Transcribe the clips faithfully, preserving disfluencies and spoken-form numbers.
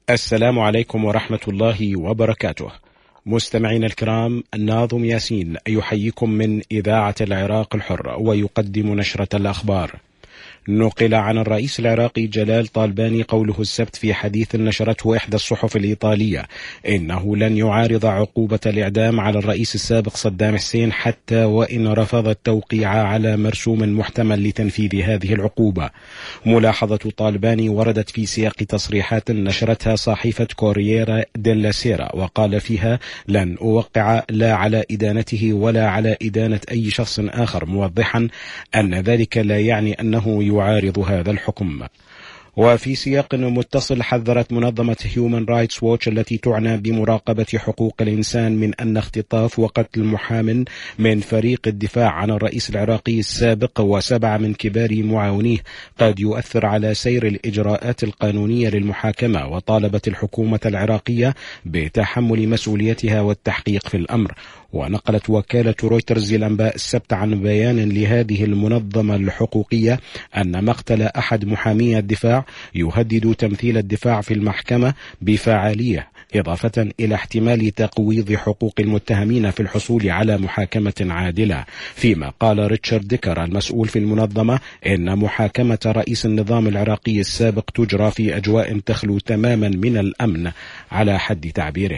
السلام عليكم ورحمة الله وبركاته. مستمعين الكرام، الناظم ياسين يحييكم من إذاعة العراق الحر ويقدم نشرة الأخبار. نقل عن الرئيس العراقي جلال طالباني قوله السبت في حديث نشرته إحدى الصحف الإيطالية إنه لن يعارض عقوبة الإعدام على الرئيس السابق صدام حسين حتى وإن رفض التوقيع على مرسوم محتمل لتنفيذ هذه العقوبة. ملاحظة طالباني وردت في سياق تصريحات نشرتها صحيفة كورييرا ديلا سيرا، وقال فيها: لن أوقع لا على إدانته ولا على إدانة أي شخص آخر، موضحا أن ذلك لا يعني أنه يعارض هذا الحكم. وفي سياق متصل، حذرت منظمة هيومن رايتس ووتش التي تعنى بمراقبة حقوق الإنسان من أن اختطاف وقتل محام من فريق الدفاع عن الرئيس العراقي السابق وسبعة من كبار معاونيه قد يؤثر على سير الإجراءات القانونية للمحاكمة، وطالبت الحكومة العراقية بتحمل مسؤوليتها والتحقيق في الأمر. ونقلت وكالة رويترز الأنباء السبت عن بيان لهذه المنظمة الحقوقية أن مقتل أحد محامي الدفاع يهدد تمثيل الدفاع في المحكمة بفعالية، إضافة إلى احتمال تقويض حقوق المتهمين في الحصول على محاكمة عادلة. فيما قال ريتشارد ديكر المسؤول في المنظمة إن محاكمة رئيس النظام العراقي السابق تجرى في أجواء تخلو تماما من الأمن على حد تعبيره.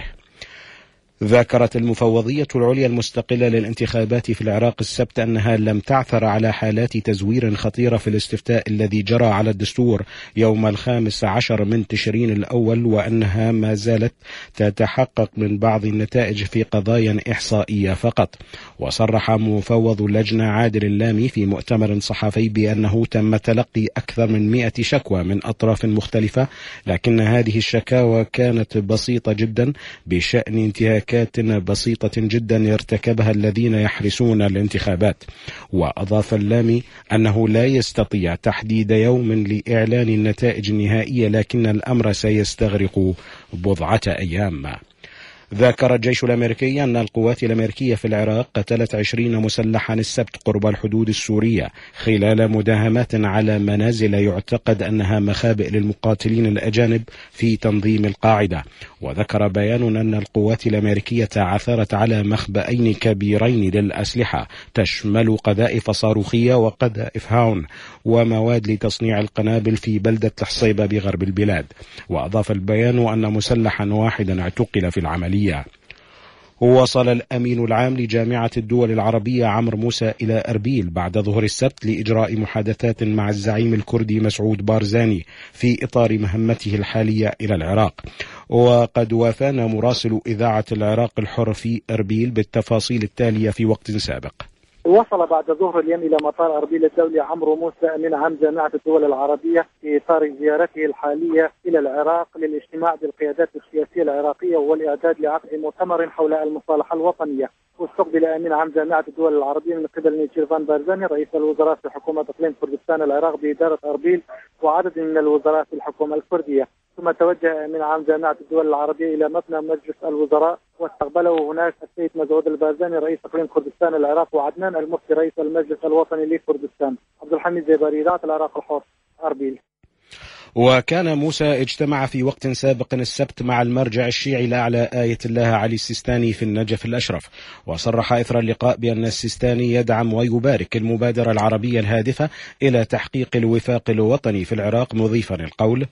ذكرت المفوضية العليا المستقلة للانتخابات في العراق السبت أنها لم تعثر على حالات تزوير خطيرة في الاستفتاء الذي جرى على الدستور يوم الخامس عشر من تشرين الأول، وأنها ما زالت تتحقق من بعض النتائج في قضايا إحصائية فقط. وصرح مفوض اللجنة عادل اللامي في مؤتمر صحفي بأنه تم تلقي أكثر من مئة شكوى من أطراف مختلفة، لكن هذه الشكاوى كانت بسيطة جدا بشأن انتهاك بسيطة جدا يرتكبها الذين يحرسون الانتخابات. وأضاف اللامي أنه لا يستطيع تحديد يوم لإعلان النتائج النهائية، لكن الأمر سيستغرق بضعة أيام. ذكر الجيش الأمريكي أن القوات الأمريكية في العراق قتلت عشرين مسلحا السبت قرب الحدود السورية خلال مداهمات على منازل يعتقد أنها مخابئ للمقاتلين الأجانب في تنظيم القاعدة. وذكر بيان أن القوات الأمريكية عثرت على مخبئين كبيرين للأسلحة تشمل قذائف صاروخية وقذائف هاون ومواد لتصنيع القنابل في بلدة الحصيبة بغرب البلاد. وأضاف البيان أن مسلحا واحدا اعتقل في العملية. وصل الأمين العام لجامعة الدول العربية عمرو موسى إلى أربيل بعد ظهر السبت لإجراء محادثات مع الزعيم الكردي مسعود بارزاني في إطار مهمته الحالية إلى العراق. وقد وافانا مراسل إذاعة العراق الحر في أربيل بالتفاصيل التالية في وقت سابق. وصل بعد ظهر اليوم إلى مطار أربيل الدولي عمرو موسى أمين عام جامعة الدول العربية في إطار زيارته الحالية إلى العراق للاجتماع بالقيادات السياسية العراقية والإعداد لعقد مؤتمر حول المصالحة الوطنية. واستقبل أمين عام جامعة الدول العربية من قبل نيتشيرفان بارزاني رئيس الوزراء في حكومة إقليم كردستان العراق بإدارة أربيل وعدد من الوزراء في الحكومة الكردية. ثم توجه أمين عام جامعة الدول العربية إلى مبنى مجلس الوزراء واستقبله هناك السيد مسعود البارزاني رئيس إقليم كردستان العراق وعدنان المفتي رئيس المجلس الوطني لكردستان. عبد الحميد زيباري، إذاعة العراق الحر، أربيل. وكان موسى اجتمع في وقت سابق السبت مع المرجع الشيعي الأعلى آية الله علي السيستاني في النجف الأشرف، وصرح إثر اللقاء بأن السيستاني يدعم ويبارك المبادرة العربية الهادفة إلى تحقيق الوفاق الوطني في العراق، مضيفا القول: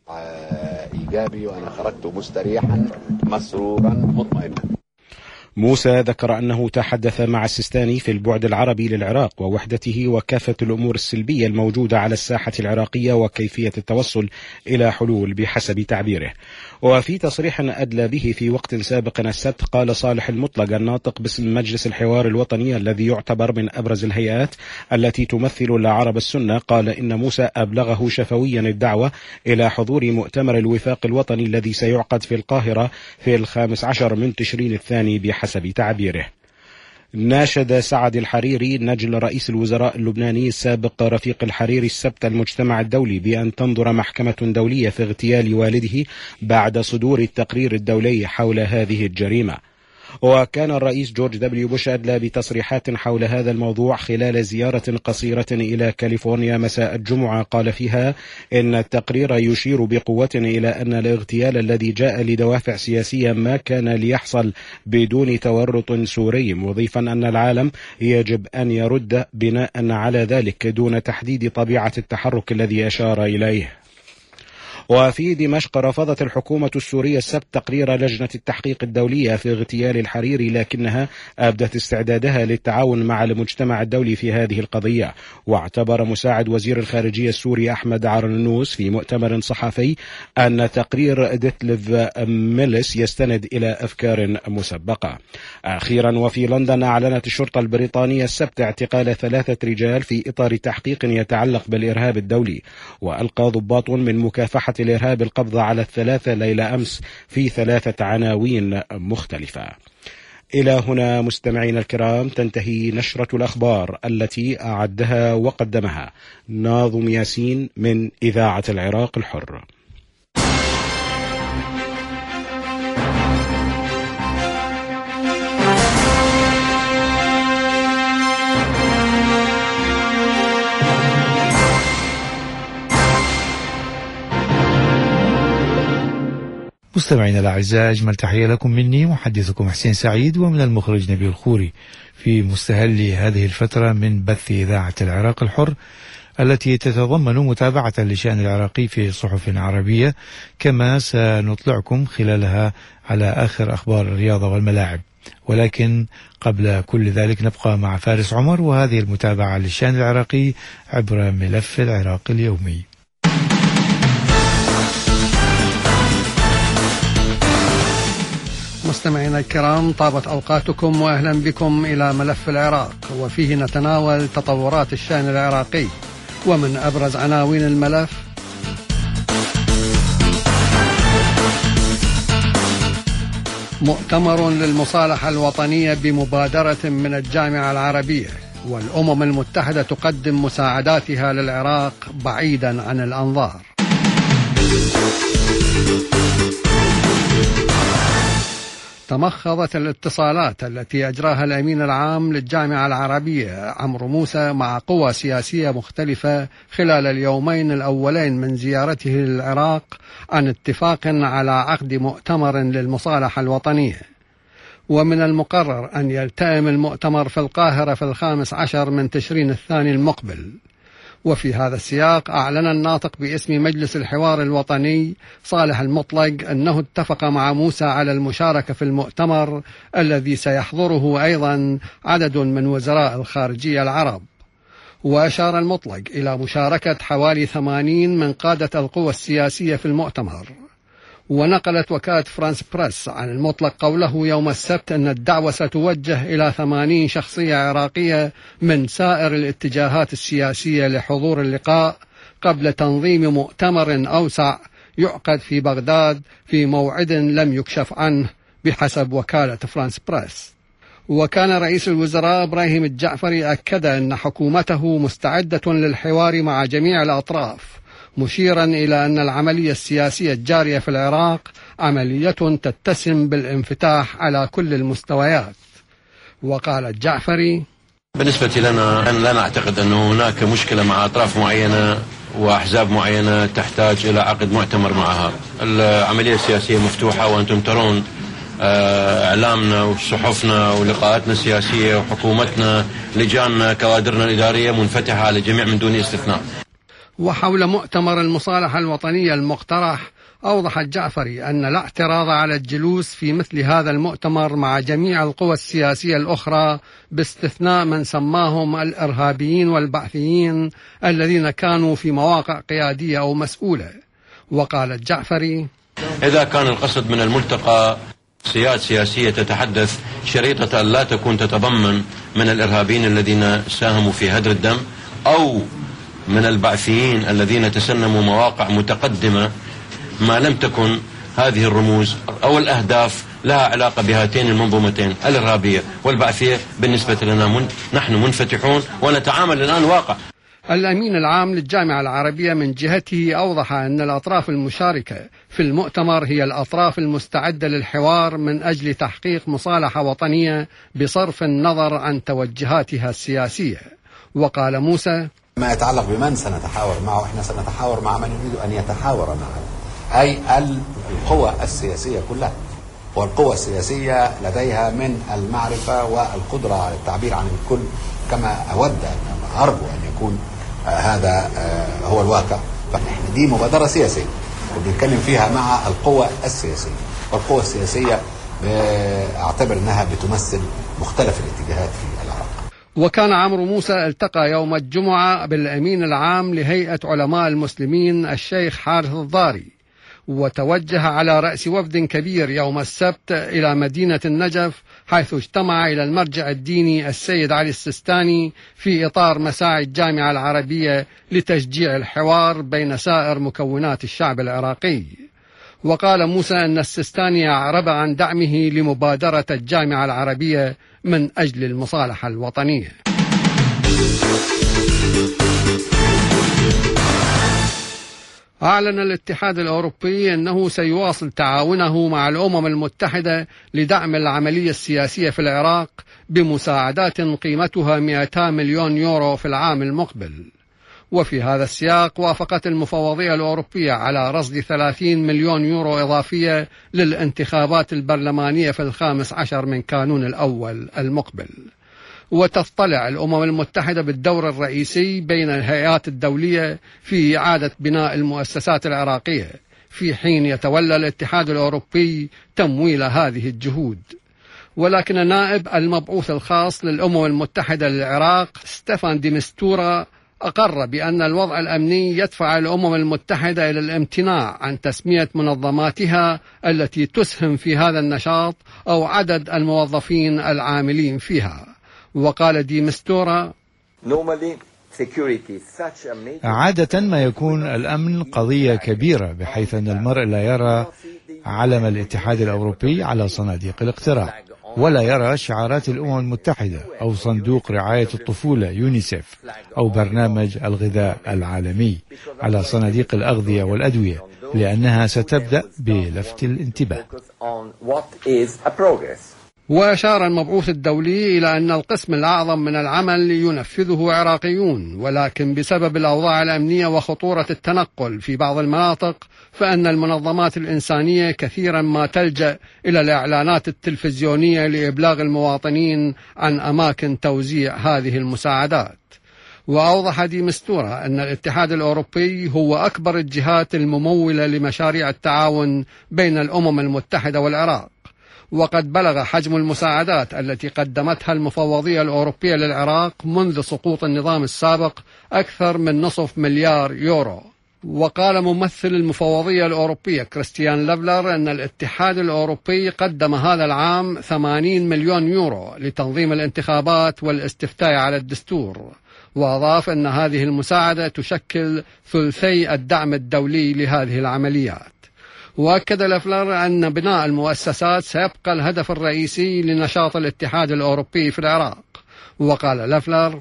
إيجابي وأنا خرجت مستريحا مسرورا مطمئنا. موسى ذكر أنه تحدث مع السيستاني في البعد العربي للعراق ووحدته وكافة الأمور السلبية الموجودة على الساحة العراقية وكيفية التوصل إلى حلول بحسب تعبيره. وفي تصريح أدلى به في وقت سابق السبت، قال صالح المطلق الناطق باسم مجلس الحوار الوطني الذي يعتبر من أبرز الهيئات التي تمثل العرب السنة، قال إن موسى أبلغه شفويا الدعوة إلى حضور مؤتمر الوفاق الوطني الذي سيعقد في القاهرة في الخامس عشر من تشرين الثاني بحسب تعبيره. ناشد سعد الحريري نجل رئيس الوزراء اللبناني السابق رفيق الحريري السبت المجتمع الدولي بأن تنظر محكمة دولية في اغتيال والده بعد صدور التقرير الدولي حول هذه الجريمة. وكان الرئيس جورج دبليو بوش أدلى بتصريحات حول هذا الموضوع خلال زيارة قصيرة إلى كاليفورنيا مساء الجمعة، قال فيها إن التقرير يشير بقوة إلى أن الاغتيال الذي جاء لدوافع سياسية ما كان ليحصل بدون تورط سوري، مضيفا أن العالم يجب أن يرد بناء على ذلك دون تحديد طبيعة التحرك الذي أشار إليه. وفي دمشق رفضت الحكومة السورية السبت تقرير لجنة التحقيق الدولية في اغتيال الحريري، لكنها أبدت استعدادها للتعاون مع المجتمع الدولي في هذه القضية. واعتبر مساعد وزير الخارجية السوري أحمد عرنوس في مؤتمر صحفي أن تقرير ديتليف ميلس يستند إلى أفكار مسبقة. أخيرا وفي لندن أعلنت الشرطة البريطانية السبت اعتقال ثلاثة رجال في إطار تحقيق يتعلق بالإرهاب الدولي، وألقى ضباط من مكافحة الإرهاب القبض على الثلاثة ليلة أمس في ثلاثة عناوين مختلفة. إلى هنا مستمعين الكرام تنتهي نشرة الأخبار التي أعدها وقدمها ناظم ياسين من إذاعة العراق الحر. مستمعينا الأعزاء، أجمل تحية لكم مني محدثكم حسين سعيد ومن المخرج نبيل الخوري في مستهل هذه الفترة من بث إذاعة العراق الحر التي تتضمن متابعة لشأن العراقي في صحف عربية، كما سنطلعكم خلالها على آخر أخبار الرياضة والملاعب. ولكن قبل كل ذلك نبقى مع فارس عمر وهذه المتابعة للشأن العراقي عبر ملف العراق اليومي. مستمعينا الكرام، طابت أوقاتكم وأهلا بكم إلى ملف العراق، وفيه نتناول تطورات الشأن العراقي. ومن أبرز عناوين الملف: مؤتمر للمصالحة الوطنية بمبادرة من الجامعة العربية، والأمم المتحدة تقدم مساعداتها للعراق بعيدا عن الأنظار. تمخضت الاتصالات التي أجراها الأمين العام للجامعة العربية عمرو موسى مع قوى سياسية مختلفة خلال اليومين الأولين من زيارته للعراق عن اتفاق على عقد مؤتمر للمصالحة الوطنية. ومن المقرر أن يلتئم المؤتمر في القاهرة في الخامس عشر من تشرين الثاني المقبل. وفي هذا السياق أعلن الناطق باسم مجلس الحوار الوطني صالح المطلق أنه اتفق مع موسى على المشاركة في المؤتمر الذي سيحضره أيضا عدد من وزراء الخارجية العرب. وأشار المطلق إلى مشاركة حوالي ثمانين من قادة القوى السياسية في المؤتمر. ونقلت وكالة فرانس بريس عن المطلق قوله يوم السبت أن الدعوة ستوجه إلى ثمانين شخصية عراقية من سائر الاتجاهات السياسية لحضور اللقاء قبل تنظيم مؤتمر أوسع يعقد في بغداد في موعد لم يكشف عنه بحسب وكالة فرانس بريس. وكان رئيس الوزراء إبراهيم الجعفري أكد أن حكومته مستعدة للحوار مع جميع الأطراف، مشيرا إلى أن العملية السياسية الجارية في العراق عملية تتسم بالانفتاح على كل المستويات. وقال الجعفري: بالنسبة لنا لا نعتقد أن هناك مشكلة مع أطراف معينة وأحزاب معينة تحتاج إلى عقد مؤتمر معها. العملية السياسية مفتوحة، وأنتم ترون إعلامنا وصحفنا ولقاءاتنا السياسية وحكومتنا لجاننا كوادرنا الإدارية منفتحة على الجميع من دون استثناء. وحول مؤتمر المصالحة الوطنية المقترح، أوضح الجعفري أن لا اعتراض على الجلوس في مثل هذا المؤتمر مع جميع القوى السياسية الأخرى باستثناء من سماهم الإرهابيين والبعثيين الذين كانوا في مواقع قيادية أو مسؤولة. وقال الجعفري: إذا كان القصد من الملتقى سياسات سياسية تتحدث شريطة لا تكون تتضمن من الإرهابيين الذين ساهموا في هدر الدم أو من البعثيين الذين تسنموا مواقع متقدمة، ما لم تكن هذه الرموز أو الأهداف لها علاقة بهاتين المنظومتين الإرهابية والبعثية، بالنسبة لنا من نحن منفتحون ونتعامل الآن واقع. الأمين العام للجامعة العربية من جهته أوضح أن الأطراف المشاركة في المؤتمر هي الأطراف المستعدة للحوار من أجل تحقيق مصالحة وطنية بصرف النظر عن توجهاتها السياسية. وقال موسى: ما يتعلق بمن سنتحاور معه، احنا سنتحاور مع من يريد أن يتحاور معه، أي القوى السياسية كلها. والقوى السياسية لديها من المعرفة والقدرة على التعبير عن الكل كما أود أن أرجو أن يكون آه هذا آه هو الواقع. فإحنا دي مبادرة سياسية وبنتكلم فيها مع القوى السياسية، والقوى السياسية أعتبر أنها بتمثل مختلف الاتجاهات في العراق. وكان عمرو موسى التقى يوم الجمعة بالأمين العام لهيئة علماء المسلمين الشيخ حارث الضاري، وتوجه على رأس وفد كبير يوم السبت إلى مدينة النجف، حيث اجتمع إلى المرجع الديني السيد علي السيستاني في إطار مساعي الجامعة العربية لتشجيع الحوار بين سائر مكونات الشعب العراقي. وقال موسى أن السيستاني أعرب عن دعمه لمبادرة الجامعة العربية من أجل المصالحة الوطنية. أعلن الاتحاد الأوروبي أنه سيواصل تعاونه مع الأمم المتحدة لدعم العملية السياسية في العراق بمساعدات قيمتها مئتي مليون يورو في العام المقبل. وفي هذا السياق وافقت المفوضية الأوروبية على رصد ثلاثين مليون يورو إضافية للانتخابات البرلمانية في الخامس عشر من كانون الأول المقبل. وتطلع الأمم المتحدة بالدور الرئيسي بين الهيئات الدولية في إعادة بناء المؤسسات العراقية، في حين يتولى الاتحاد الأوروبي تمويل هذه الجهود. ولكن نائب المبعوث الخاص للأمم المتحدة للعراق ستيفان دي مستورا أقر بأن الوضع الأمني يدفع الأمم المتحدة إلى الامتناع عن تسمية منظماتها التي تسهم في هذا النشاط أو عدد الموظفين العاملين فيها. وقال دي مستورا: عادة ما يكون الأمن قضية كبيرة بحيث أن المرء لا يرى علم الاتحاد الأوروبي على صناديق الاقتراع، ولا يرى شعارات الأمم المتحدة أو صندوق رعاية الطفولة يونيسيف أو برنامج الغذاء العالمي على صناديق الأغذية والأدوية، لأنها ستبدأ بلفت الانتباه. وأشار المبعوث الدولي إلى أن القسم الأعظم من العمل ينفذه عراقيون، ولكن بسبب الأوضاع الأمنية وخطورة التنقل في بعض المناطق فإن المنظمات الإنسانية كثيرا ما تلجأ إلى الإعلانات التلفزيونية لإبلاغ المواطنين عن أماكن توزيع هذه المساعدات. وأوضح دي مستورة أن الاتحاد الأوروبي هو أكبر الجهات الممولة لمشاريع التعاون بين الأمم المتحدة والعراق، وقد بلغ حجم المساعدات التي قدمتها المفوضية الأوروبية للعراق منذ سقوط النظام السابق أكثر من نصف مليار يورو. وقال ممثل المفوضية الأوروبية كريستيان لافلر أن الاتحاد الأوروبي قدم هذا العام ثمانين مليون يورو لتنظيم الانتخابات والاستفتاء على الدستور. وأضاف أن هذه المساعدة تشكل ثلثي الدعم الدولي لهذه العمليات. وأكد لافلر أن بناء المؤسسات سيبقى الهدف الرئيسي لنشاط الاتحاد الأوروبي في العراق. وقال لافلر: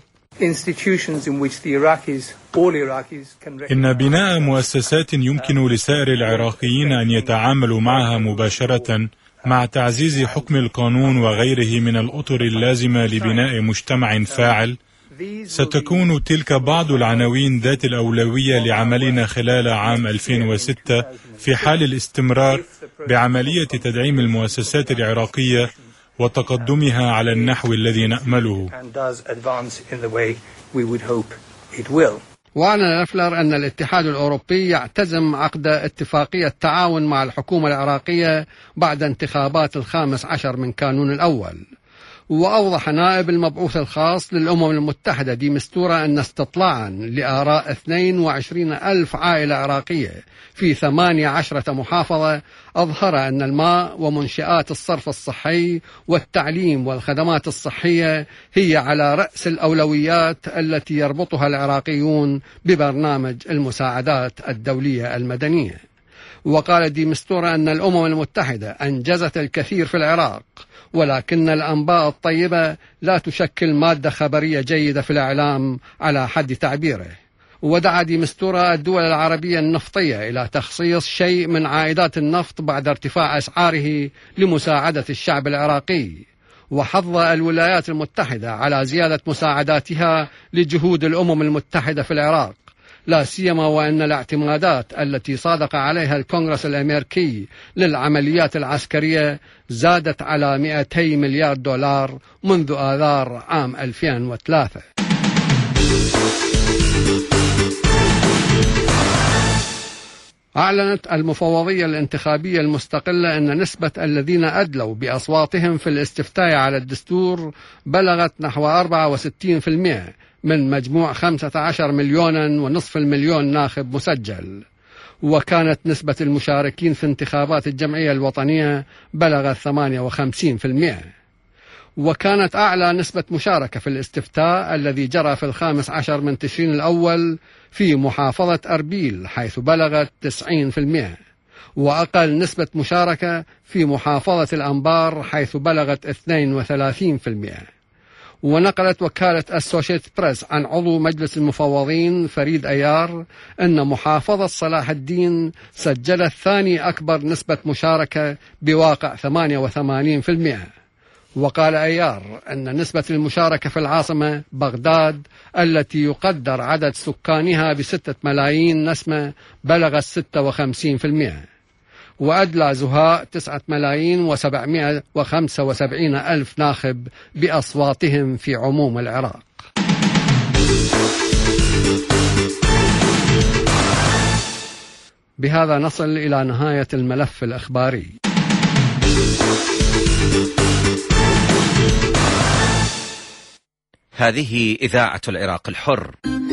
إن بناء مؤسسات يمكن لسائر العراقيين أن يتعاملوا معها مباشرة مع تعزيز حكم القانون وغيره من الأطر اللازمة لبناء مجتمع فاعل، ستكون تلك بعض العناوين ذات الأولوية لعملنا خلال عام ألفين وستة في حال الاستمرار بعملية تدعيم المؤسسات العراقية وتقدمها على النحو الذي نأمله. وأعلن لافلر أن الاتحاد الأوروبي يعتزم عقد اتفاقية تعاون مع الحكومة العراقية بعد انتخابات الخامس عشر من كانون الأول. وأوضح نائب المبعوث الخاص للأمم المتحدة دي مستورة أن استطلاعا لآراء اثنين وعشرين ألف عائلة عراقية في ثمانية عشرة محافظة أظهر أن الماء ومنشآت الصرف الصحي والتعليم والخدمات الصحية هي على رأس الأولويات التي يربطها العراقيون ببرنامج المساعدات الدولية المدنية. وقال دي مستورة أن الأمم المتحدة أنجزت الكثير في العراق، ولكن الأنباء الطيبة لا تشكل مادة خبرية جيدة في الإعلام على حد تعبيره. ودعا دي مستورة الدول العربية النفطية إلى تخصيص شيء من عائدات النفط بعد ارتفاع أسعاره لمساعدة الشعب العراقي، وحض الولايات المتحدة على زيادة مساعداتها لجهود الأمم المتحدة في العراق، لا سيما وأن الاعتمادات التي صادق عليها الكونغرس الأمريكي للعمليات العسكرية زادت على مئتي مليار دولار منذ آذار عام ألفين وثلاثة. أعلنت المفوضية الانتخابية المستقلة أن نسبة الذين أدلوا بأصواتهم في الاستفتاء على الدستور بلغت نحو أربعة وستين بالمئة من مجموع خمسة عشر مليونا ونصف المليون ناخب مسجل، وكانت نسبة المشاركين في انتخابات الجمعية الوطنية بلغت ثمانية وخمسين بالمئة. وكانت أعلى نسبة مشاركة في الاستفتاء الذي جرى في الخامس عشر من تشرين الأول في محافظة أربيل حيث بلغت تسعين بالمئة، وأقل نسبة مشاركة في محافظة الأنبار حيث بلغت اثنين وثلاثين بالمئة. ونقلت وكالة أسوشيتد بريس عن عضو مجلس المفوضين فريد أيار أن محافظة صلاح الدين سجلت ثاني أكبر نسبة مشاركة بواقع ثمانية وثمانين بالمئة. وقال أيار أن نسبة المشاركة في العاصمة بغداد التي يقدر عدد سكانها بستة ملايين نسمة بلغت ستة وخمسين بالمئة، وأدلى زهاء تسعة ملايين وسبعمائة وخمسة وسبعين ألف ناخب بأصواتهم في عموم العراق. بهذا نصل إلى نهاية الملف الإخباري. هذه إذاعة العراق الحر.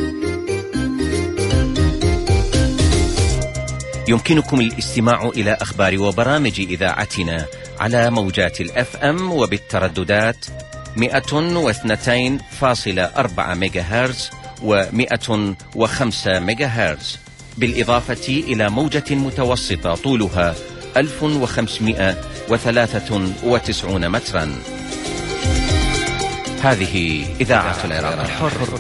يمكنكم الاستماع إلى أخبار وبرامج إذاعتنا على موجات الأف أم وبالترددات مئة واثنين فاصلة أربعة ميجاهرتز ومئة وخمسة ميجاهرتز، بالإضافة إلى موجة متوسطة طولها ألف وخمسمائة وثلاثة وتسعين مترا. هذه إذاعة العراق الحر.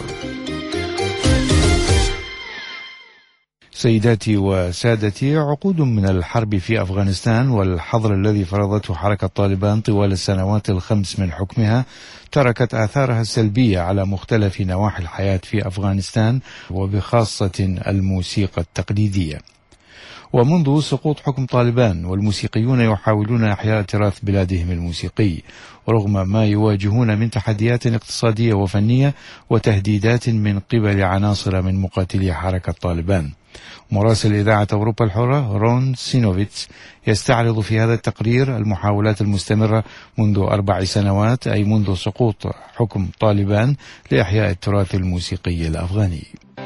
سيداتي وسادتي، عقود من الحرب في أفغانستان والحظر الذي فرضته حركة طالبان طوال السنوات الخمس من حكمها تركت آثارها السلبية على مختلف نواحي الحياة في أفغانستان، وبخاصة الموسيقى التقليدية. ومنذ سقوط حكم طالبان والموسيقيون يحاولون إحياء تراث بلادهم الموسيقي رغم ما يواجهون من تحديات اقتصادية وفنية وتهديدات من قبل عناصر من مقاتلي حركة طالبان. مراسل إذاعة أوروبا الحرة رون سينوفيتس يستعرض في هذا التقرير المحاولات المستمرة منذ أربع سنوات أي منذ سقوط حكم طالبان لإحياء التراث الموسيقي الأفغاني.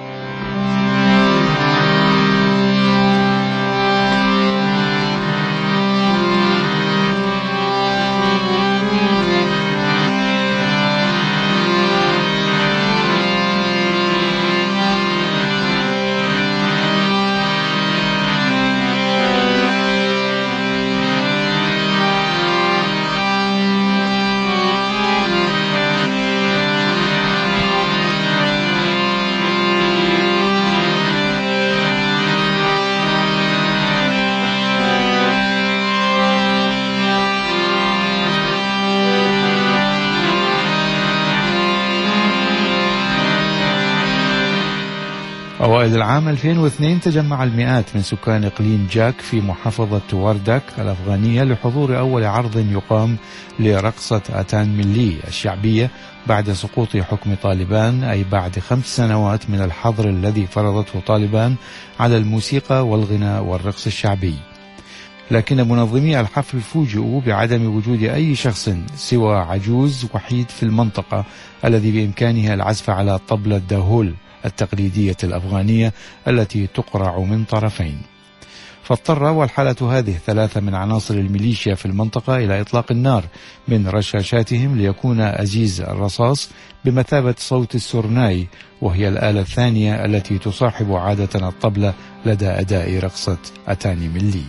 أوائل العام ألفين واثنين تجمع المئات من سكان إقليم جاك في محافظة وارداك الأفغانية لحضور أول عرض يقام لرقصة آتان ملي الشعبية بعد سقوط حكم طالبان، أي بعد خمس سنوات من الحظر الذي فرضته طالبان على الموسيقى والغناء والرقص الشعبي. لكن منظمي الحفل فوجئوا بعدم وجود أي شخص سوى عجوز وحيد في المنطقة الذي بإمكانه العزف على طبلة داهول التقليدية الأفغانية التي تقرع من طرفين. فاضطر والحالة هذه ثلاثة من عناصر الميليشيا في المنطقة إلى إطلاق النار من رشاشاتهم ليكون أزيز الرصاص بمثابة صوت السرناي، وهي الآلة الثانية التي تصاحب عادة الطبلة لدى أداء رقصة أتاني ملي.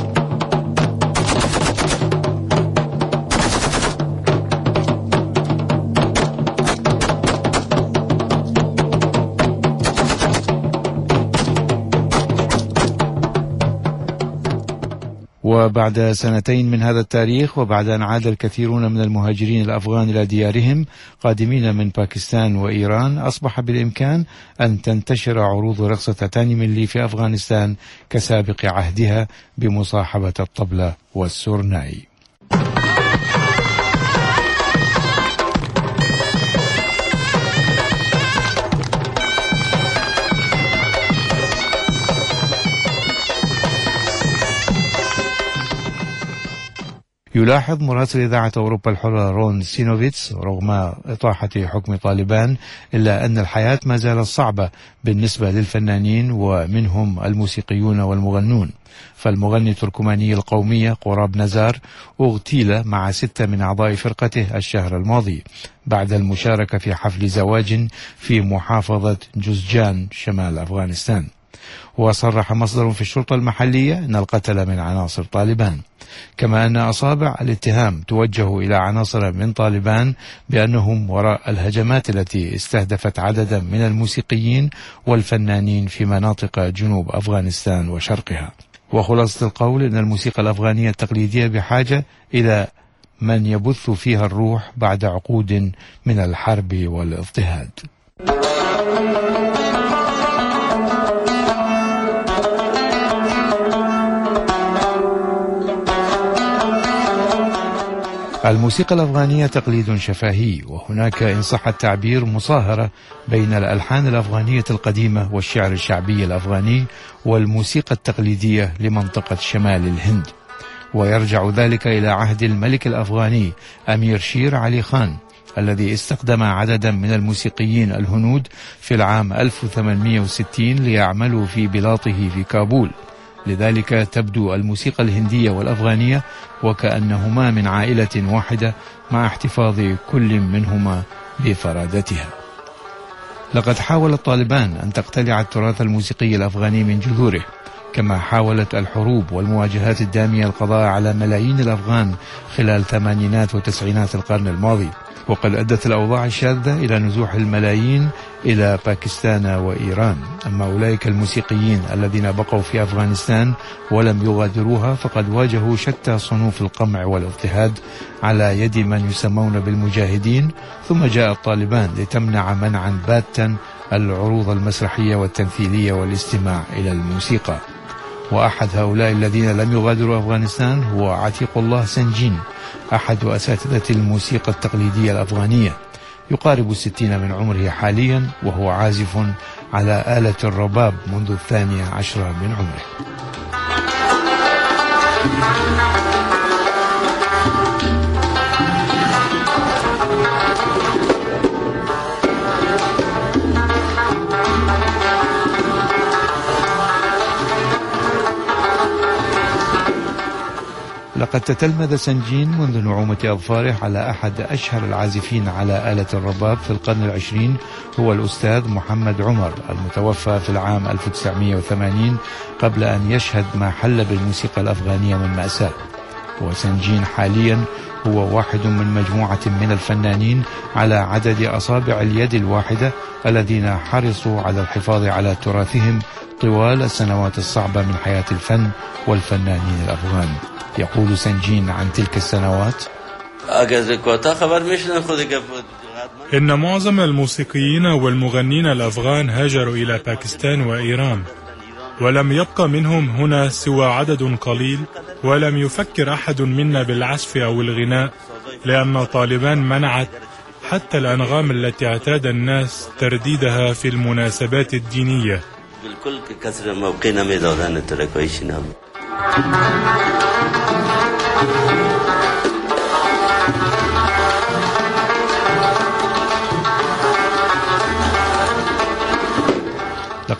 وبعد سنتين من هذا التاريخ، وبعد أن عاد الكثيرون من المهاجرين الأفغان إلى ديارهم قادمين من باكستان وإيران، أصبح بالإمكان أن تنتشر عروض رقصة أتاني ملي في أفغانستان كسابق عهدها بمصاحبة الطبلة والسرناي. يلاحظ مراسل إذاعة أوروبا الحرة رون سينوفيتس رغم إطاحة حكم طالبان إلا أن الحياة ما زالت صعبة بالنسبة للفنانين ومنهم الموسيقيون والمغنون. فالمغني التركماني القومي قراب نزار اغتيل مع ستة من أعضاء فرقته الشهر الماضي بعد المشاركة في حفل زواج في محافظة جوزجان شمال أفغانستان. وصرح مصدر في الشرطة المحلية أن القتل من عناصر طالبان، كما أن أصابع الاتهام توجه إلى عناصر من طالبان بأنهم وراء الهجمات التي استهدفت عددا من الموسيقيين والفنانين في مناطق جنوب أفغانستان وشرقها. وخلاصة القول أن الموسيقى الأفغانية التقليدية بحاجة إلى من يبث فيها الروح بعد عقود من الحرب والاضطهاد. الموسيقى الأفغانية تقليد شفاهي، وهناك إن صح التعبير مصاهرة بين الألحان الأفغانية القديمة والشعر الشعبي الأفغاني والموسيقى التقليدية لمنطقة شمال الهند. ويرجع ذلك إلى عهد الملك الأفغاني أمير شير علي خان الذي استخدم عددا من الموسيقيين الهنود في العام ألف وثمانمئة وستين ليعملوا في بلاطه في كابول. لذلك تبدو الموسيقى الهندية والأفغانية وكأنهما من عائلة واحدة مع احتفاظ كل منهما بفرادتها. لقد حاولت طالبان أن تقتلع التراث الموسيقي الأفغاني من جذوره، كما حاولت الحروب والمواجهات الدامية القضاء على ملايين الأفغان خلال ثمانينات وتسعينات القرن الماضي. وقد أدت الأوضاع الشاذة إلى نزوح الملايين إلى باكستان وإيران. أما أولئك الموسيقيين الذين بقوا في أفغانستان ولم يغادروها فقد واجهوا شتى صنوف القمع والاضطهاد على يد من يسمون بالمجاهدين، ثم جاء الطالبان لتمنع منعا باتا العروض المسرحية والتمثيلية والاستماع إلى الموسيقى. وأحد هؤلاء الذين لم يغادروا أفغانستان هو عتيق الله سنجين، أحد أساتذة الموسيقى التقليدية الأفغانية، يقارب الستين من عمره حاليا، وهو عازف على آلة الرباب منذ الثانية عشرة من عمره. لقد تتلمذ سنجين منذ نعومة أظفاره على أحد أشهر العازفين على آلة الرباب في القرن العشرين، هو الأستاذ محمد عمر المتوفى في العام ألف وتسعمئة وثمانين قبل أن يشهد ما حل بالموسيقى الأفغانية من مأساة. وسنجين حاليا هو واحد من مجموعة من الفنانين على عدد أصابع اليد الواحدة الذين حرصوا على الحفاظ على تراثهم طوال السنوات الصعبة من حياة الفن والفنانين الأفغان. يقول سنجين عن تلك السنوات: إن معظم الموسيقيين والمغنين الأفغان هاجروا إلى باكستان وإيران، ولم يبقى منهم هنا سوى عدد قليل، ولم يفكر أحد منا بالعزف أو الغناء، لأن طالبان منعت حتى الأنغام التي اعتاد الناس ترديدها في المناسبات الدينية.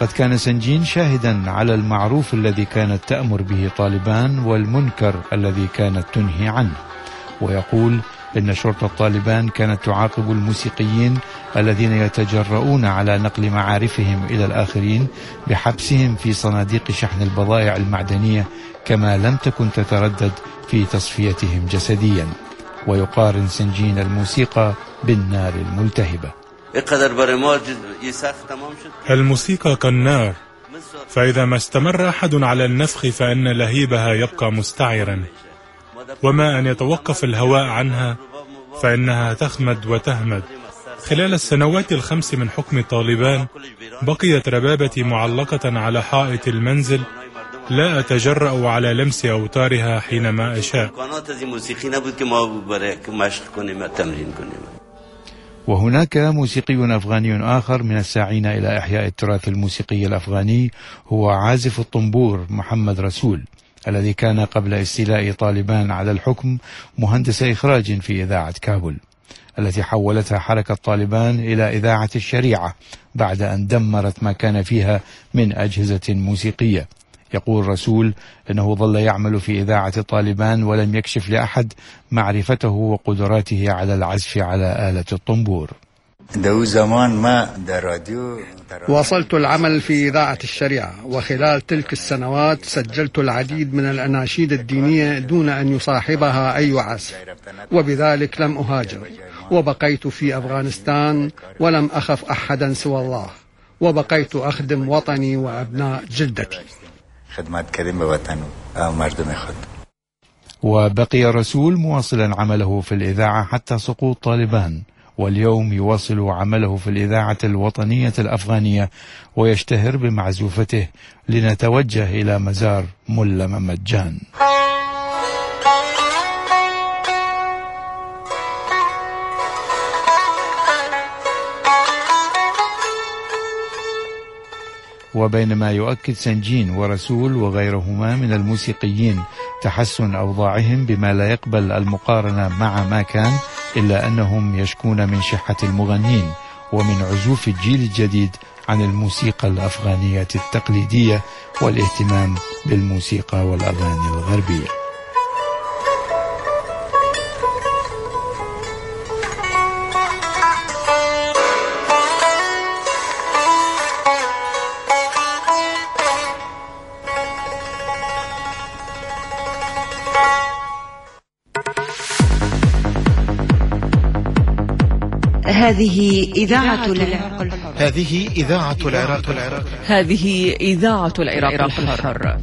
لقد كان سنجين شاهدا على المعروف الذي كانت تأمر به طالبان والمنكر الذي كانت تنهي عنه، ويقول إن شرطة طالبان كانت تعاقب الموسيقيين الذين يتجرؤون على نقل معارفهم إلى الآخرين بحبسهم في صناديق شحن البضائع المعدنية، كما لم تكن تتردد في تصفيتهم جسديا. ويقارن سنجين الموسيقى بالنار الملتهبة. الموسيقى كالنار، فإذا ما استمر أحد على النفخ فإن لهيبها يبقى مستعرا، وما أن يتوقف الهواء عنها فإنها تخمد وتهمد. خلال السنوات الخمس من حكم طالبان بقيت ربابتي معلقة على حائط المنزل، لا أتجرأ على لمس أوتارها حينما أشاء. وهناك موسيقي أفغاني آخر من الساعين إلى إحياء التراث الموسيقي الأفغاني، هو عازف الطنبور محمد رسول، الذي كان قبل استيلاء طالبان على الحكم مهندس إخراج في إذاعة كابول، التي حولتها حركة طالبان إلى إذاعة الشريعة بعد أن دمرت ما كان فيها من أجهزة موسيقية. يقول رسول أنه ظل يعمل في إذاعة طالبان ولم يكشف لأحد معرفته وقدراته على العزف على آلة الطنبور. واصلت العمل في إذاعة الشريعة، وخلال تلك السنوات سجلت العديد من الأناشيد الدينية دون أن يصاحبها أي عزف، وبذلك لم أهاجر، وبقيت في أفغانستان ولم أخف أحدا سوى الله، وبقيت أخدم وطني وأبناء جدتي. وبقي رسول مواصلا عمله في الإذاعة حتى سقوط طالبان، واليوم يواصل عمله في الإذاعة الوطنية الأفغانية ويشتهر بمعزوفته لنتوجه إلى مزار ملا محمد جان. وبينما يؤكد سنجين ورسول وغيرهما من الموسيقيين تحسن أوضاعهم بما لا يقبل المقارنة مع ما كان، إلا أنهم يشكون من شحة المغنين ومن عزوف الجيل الجديد عن الموسيقى الأفغانية التقليدية والاهتمام بالموسيقى والأغاني الغربية. هذه إذاعة العراق الحر. هذه إذاعة العراق الحر. هذه إذاعة العراق الحر.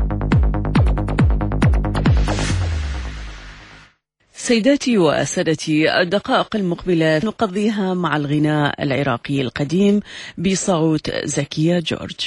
سيداتي وسادتي، الدقائق المقبلة نقضيها مع الغناء العراقي القديم بصوت زكية جورج.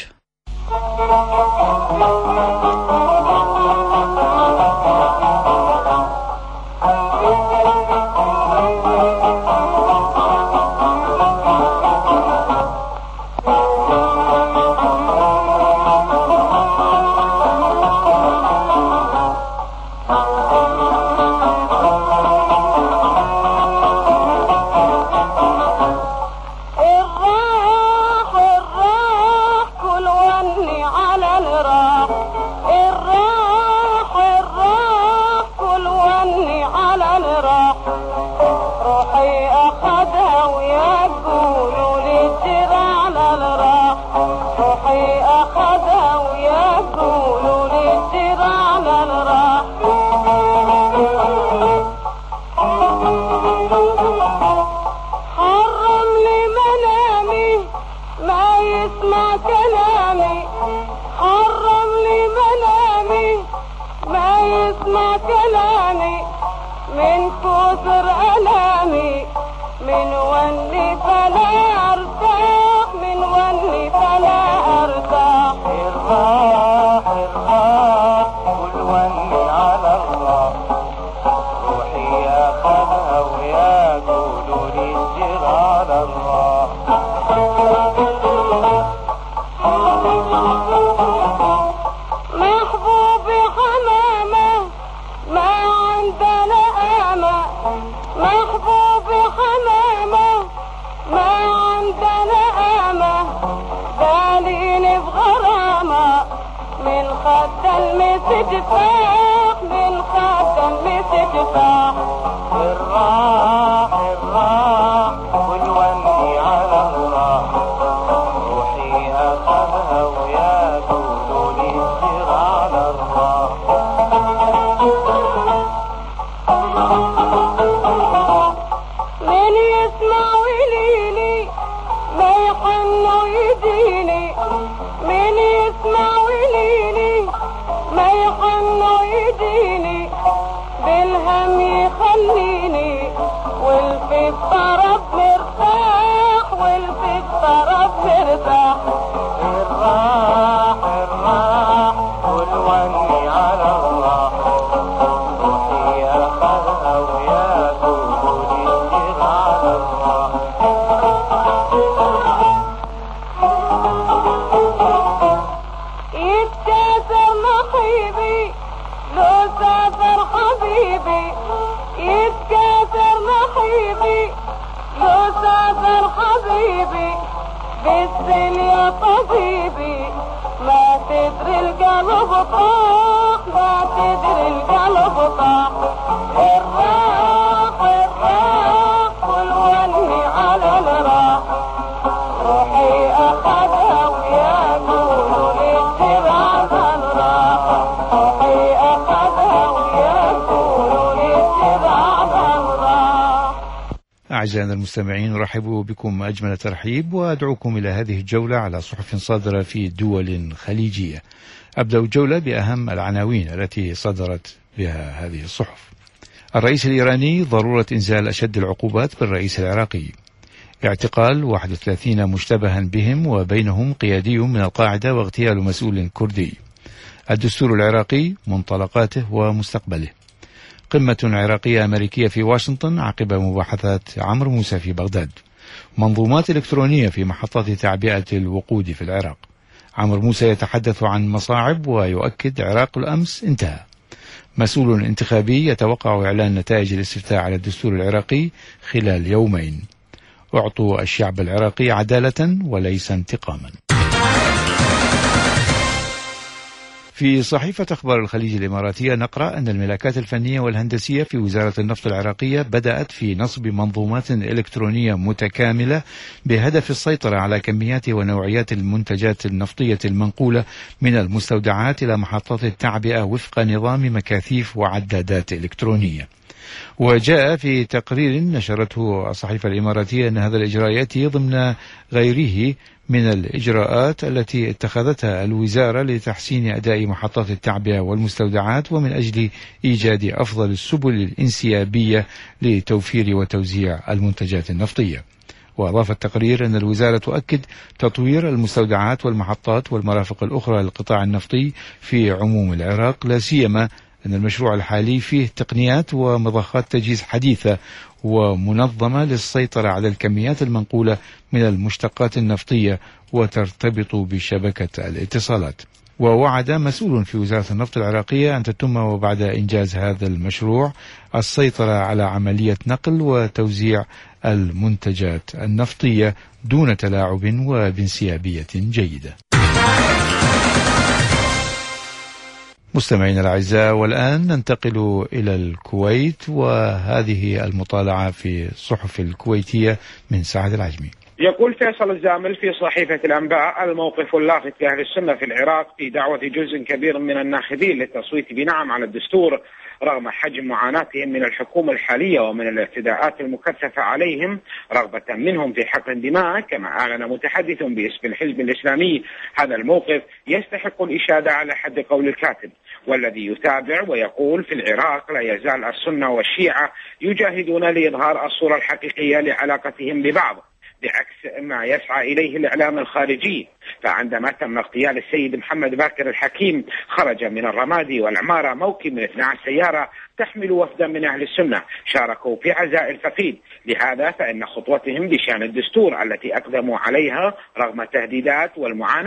ما عندنا أمل بالين خد المسج فاق من خد المسج فاق الراح الراح ونولي على الراح روحي أخذها ويا دولي يصير على الراح من يسمع وليلي ما يحن ويديني من يسمع وليلي ما يحن ويديني بالهم يخليني والفي الطرب مرتاح والفي الطرب مرتاح الراح الراح والولي على الراح روحي أخذها ويا دولي يصير على الراح يتكاثر نصيبي لو سافر حبيبي يتكاثر نصيبي لو سافر حبيبي بالسن يا طبيبي ما تدري القلب طاق ما تدري القلب طاق الراق الراق والولي على الراق روحي أخذها ويا دولي يصير على الراق روحي أخذها ويا دولي يصير على الراق. أعزائنا المستمعين، نرحب بكم أجمل ترحيب وأدعوكم إلى هذه الجولة على صحف صادرة في دول خليجية. أبدأ الجولة بأهم العناوين التي صدرت بها هذه الصحف. الرئيس الإيراني: ضرورة إنزال أشد العقوبات بالرئيس العراقي. اعتقال واحد وثلاثين مشتبها بهم وبينهم قيادي من القاعدة واغتيال مسؤول كردي. الدستور العراقي: منطلقاته ومستقبله. قمة عراقية أمريكية في واشنطن عقب مباحثات عمرو موسى في بغداد. منظومات إلكترونية في محطات تعبئة الوقود في العراق. عمرو موسى يتحدث عن مصاعب ويؤكد عراق الأمس انتهى. مسؤول انتخابي يتوقع إعلان نتائج الاستفتاء على الدستور العراقي خلال يومين. اعطوا الشعب العراقي عدالة وليس انتقاما. في صحيفة أخبار الخليج الإماراتية نقرأ أن الملاكات الفنية والهندسية في وزارة النفط العراقية بدأت في نصب منظومات إلكترونية متكاملة بهدف السيطرة على كميات ونوعيات المنتجات النفطية المنقولة من المستودعات إلى محطات التعبئة وفق نظام مكاثيف وعدادات إلكترونية. وجاء في تقرير نشرته الصحيفة الإماراتية أن هذا الإجراء يأتي ضمن غيره من الإجراءات التي اتخذتها الوزارة لتحسين أداء محطات التعبئة والمستودعات ومن أجل إيجاد أفضل السبل الانسيابية لتوفير وتوزيع المنتجات النفطية. وأضاف التقرير أن الوزارة تؤكد تطوير المستودعات والمحطات والمرافق الأخرى للقطاع النفطي في عموم العراق، لا سيما أن المشروع الحالي فيه تقنيات ومضخات تجهيز حديثة ومنظمة للسيطرة على الكميات المنقولة من المشتقات النفطية وترتبط بشبكة الاتصالات. ووعد مسؤول في وزارة النفط العراقية أن تتم وبعد إنجاز هذا المشروع السيطرة على عملية نقل وتوزيع المنتجات النفطية دون تلاعب وبانسيابية جيدة. مستمعينا الأعزاء، والآن ننتقل إلى الكويت وهذه المطالعة في الصحف الكويتية من سعد العجمي. يقول فيصل الزامل في صحيفة الأنباء: الموقف اللافت لأهل السنة في العراق في دعوة جزء كبير من الناخبين للتصويت بنعم على الدستور رغم حجم معاناتهم من الحكومة الحالية ومن الاعتداءات المكثفة عليهم رغبة منهم في حقن دماء. كما أعلن متحدث باسم الحزب الإسلامي: هذا الموقف يستحق الإشادة على حد قول الكاتب، والذي يتابع ويقول: في العراق لا يزال السنة والشيعة يجاهدون لإظهار الصورة الحقيقية لعلاقتهم ببعض بعكس ما يسعى إليه الإعلام الخارجي. فعندما تم اغتيال السيد محمد باكر الحكيم خرج من الرمادي والعمارة موكب من اثني عشر سيارة تحمل وفدا من أهل السنة شاركوا في عزاء الفقيد. لهذا فإن خطوتهم بشأن الدستور التي أقدموا عليها رغم التهديدات والمعاناة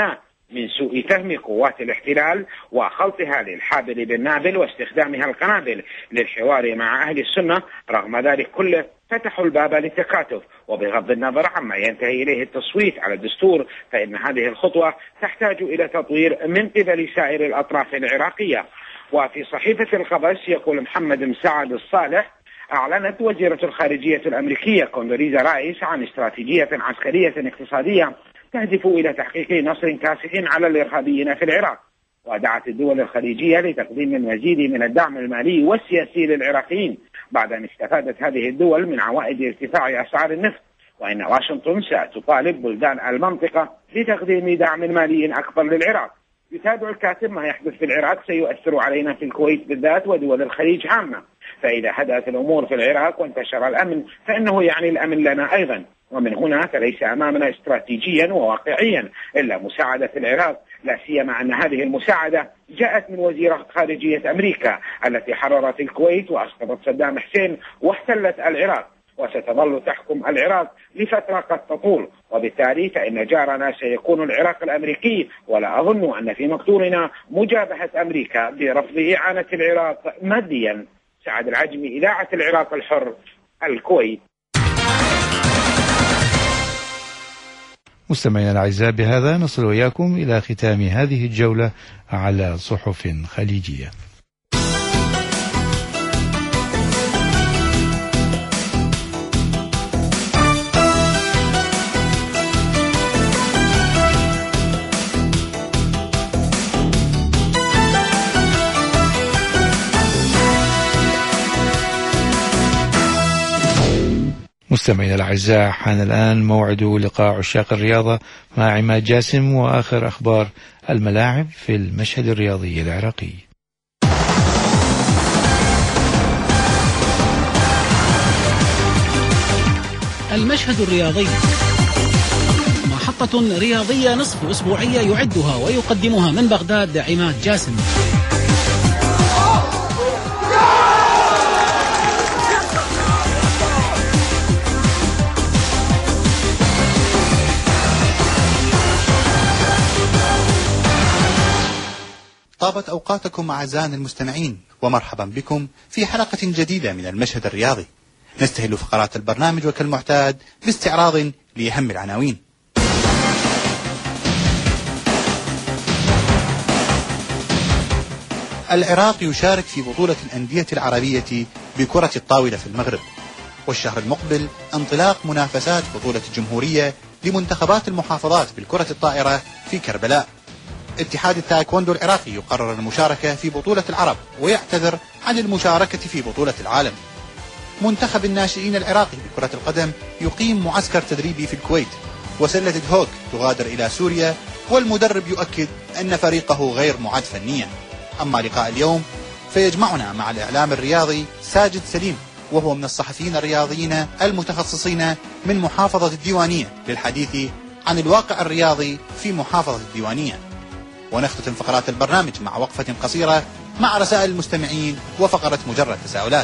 من سوء فهم قوات الاحتلال وخلطها للحابل بالنابل واستخدامها القنابل للحوار مع أهل السنة، رغم ذلك كله فتحوا الباب للتكاتف. وبغض النظر عما ينتهي إليه التصويت على الدستور، فإن هذه الخطوة تحتاج إلى تطوير من قبل سائر الأطراف العراقية. وفي صحيفة القبس يقول محمد مساعد الصالح: أعلنت وزيرة الخارجية الأمريكية كوندوليزا رايس عن استراتيجية عسكرية اقتصادية تهدف إلى تحقيق نصر كاسح على الإرهابيين في العراق، ودعت الدول الخليجية لتقديم المزيد من الدعم المالي والسياسي للعراقيين بعد أن استفادت هذه الدول من عوائد ارتفاع أسعار النفط، وإن واشنطن ستطالب بلدان المنطقة بتقديم دعم مالي أكبر للعراق. يتابع الكاتب: ما يحدث في العراق سيؤثر علينا في الكويت بالذات ودول الخليج عامة، فإذا هدأت الأمور في العراق وانتشر الأمن فإنه يعني الأمن لنا أيضا، ومن هنا فليس أمامنا استراتيجيا وواقعيا إلا مساعدة العراق، لا سيما أن هذه المساعدة جاءت من وزير خارجية أمريكا التي حررت الكويت وأسقطت صدام حسين واحتلت العراق، وستظل تحكم العراق لفترة قد تطول، وبالتالي فإن جارنا سيكون العراق الأمريكي، ولا أظن أن في مقدورنا مجابهة أمريكا برفض إعانة العراق ماديا. سعد العجمي، إذاعة العراق الحر، الكويت. مستمعينا الأعزاء، بهذا نصل وإياكم إلى ختام هذه الجولة على صحف خليجية. مستمعينا الأعزاء، حان الآن موعد لقاء عشاق الرياضة مع عماد جاسم وآخر أخبار الملاعب في المشهد الرياضي العراقي. المشهد الرياضي، محطة رياضية نصف أسبوعية يعدها ويقدمها من بغداد عماد جاسم. طابت أوقاتكم أعزائنا المستمعين، ومرحبا بكم في حلقة جديدة من المشهد الرياضي. نستهل فقرات البرنامج وكالمعتاد باستعراض لأهم العناوين. العراق يشارك في بطولة الأندية العربية بكرة الطاولة في المغرب. والشهر المقبل انطلاق منافسات بطولة الجمهورية لمنتخبات المحافظات بالكرة الطائرة في كربلاء. اتحاد التايكوندو العراقي يقرر المشاركة في بطولة العرب ويعتذر عن المشاركة في بطولة العالم. منتخب الناشئين العراقي بكرة القدم يقيم معسكر تدريبي في الكويت. وسلة دهوك تغادر إلى سوريا، والمدرب يؤكد أن فريقه غير معد فنيا. أما لقاء اليوم فيجمعنا مع الإعلام الرياضي ساجد سليم، وهو من الصحفيين الرياضيين المتخصصين من محافظة الديوانية، للحديث عن الواقع الرياضي في محافظة الديوانية. ونختتم فقرات البرنامج مع وقفة قصيرة مع رسائل المستمعين وفقرة مجرد تساؤلات.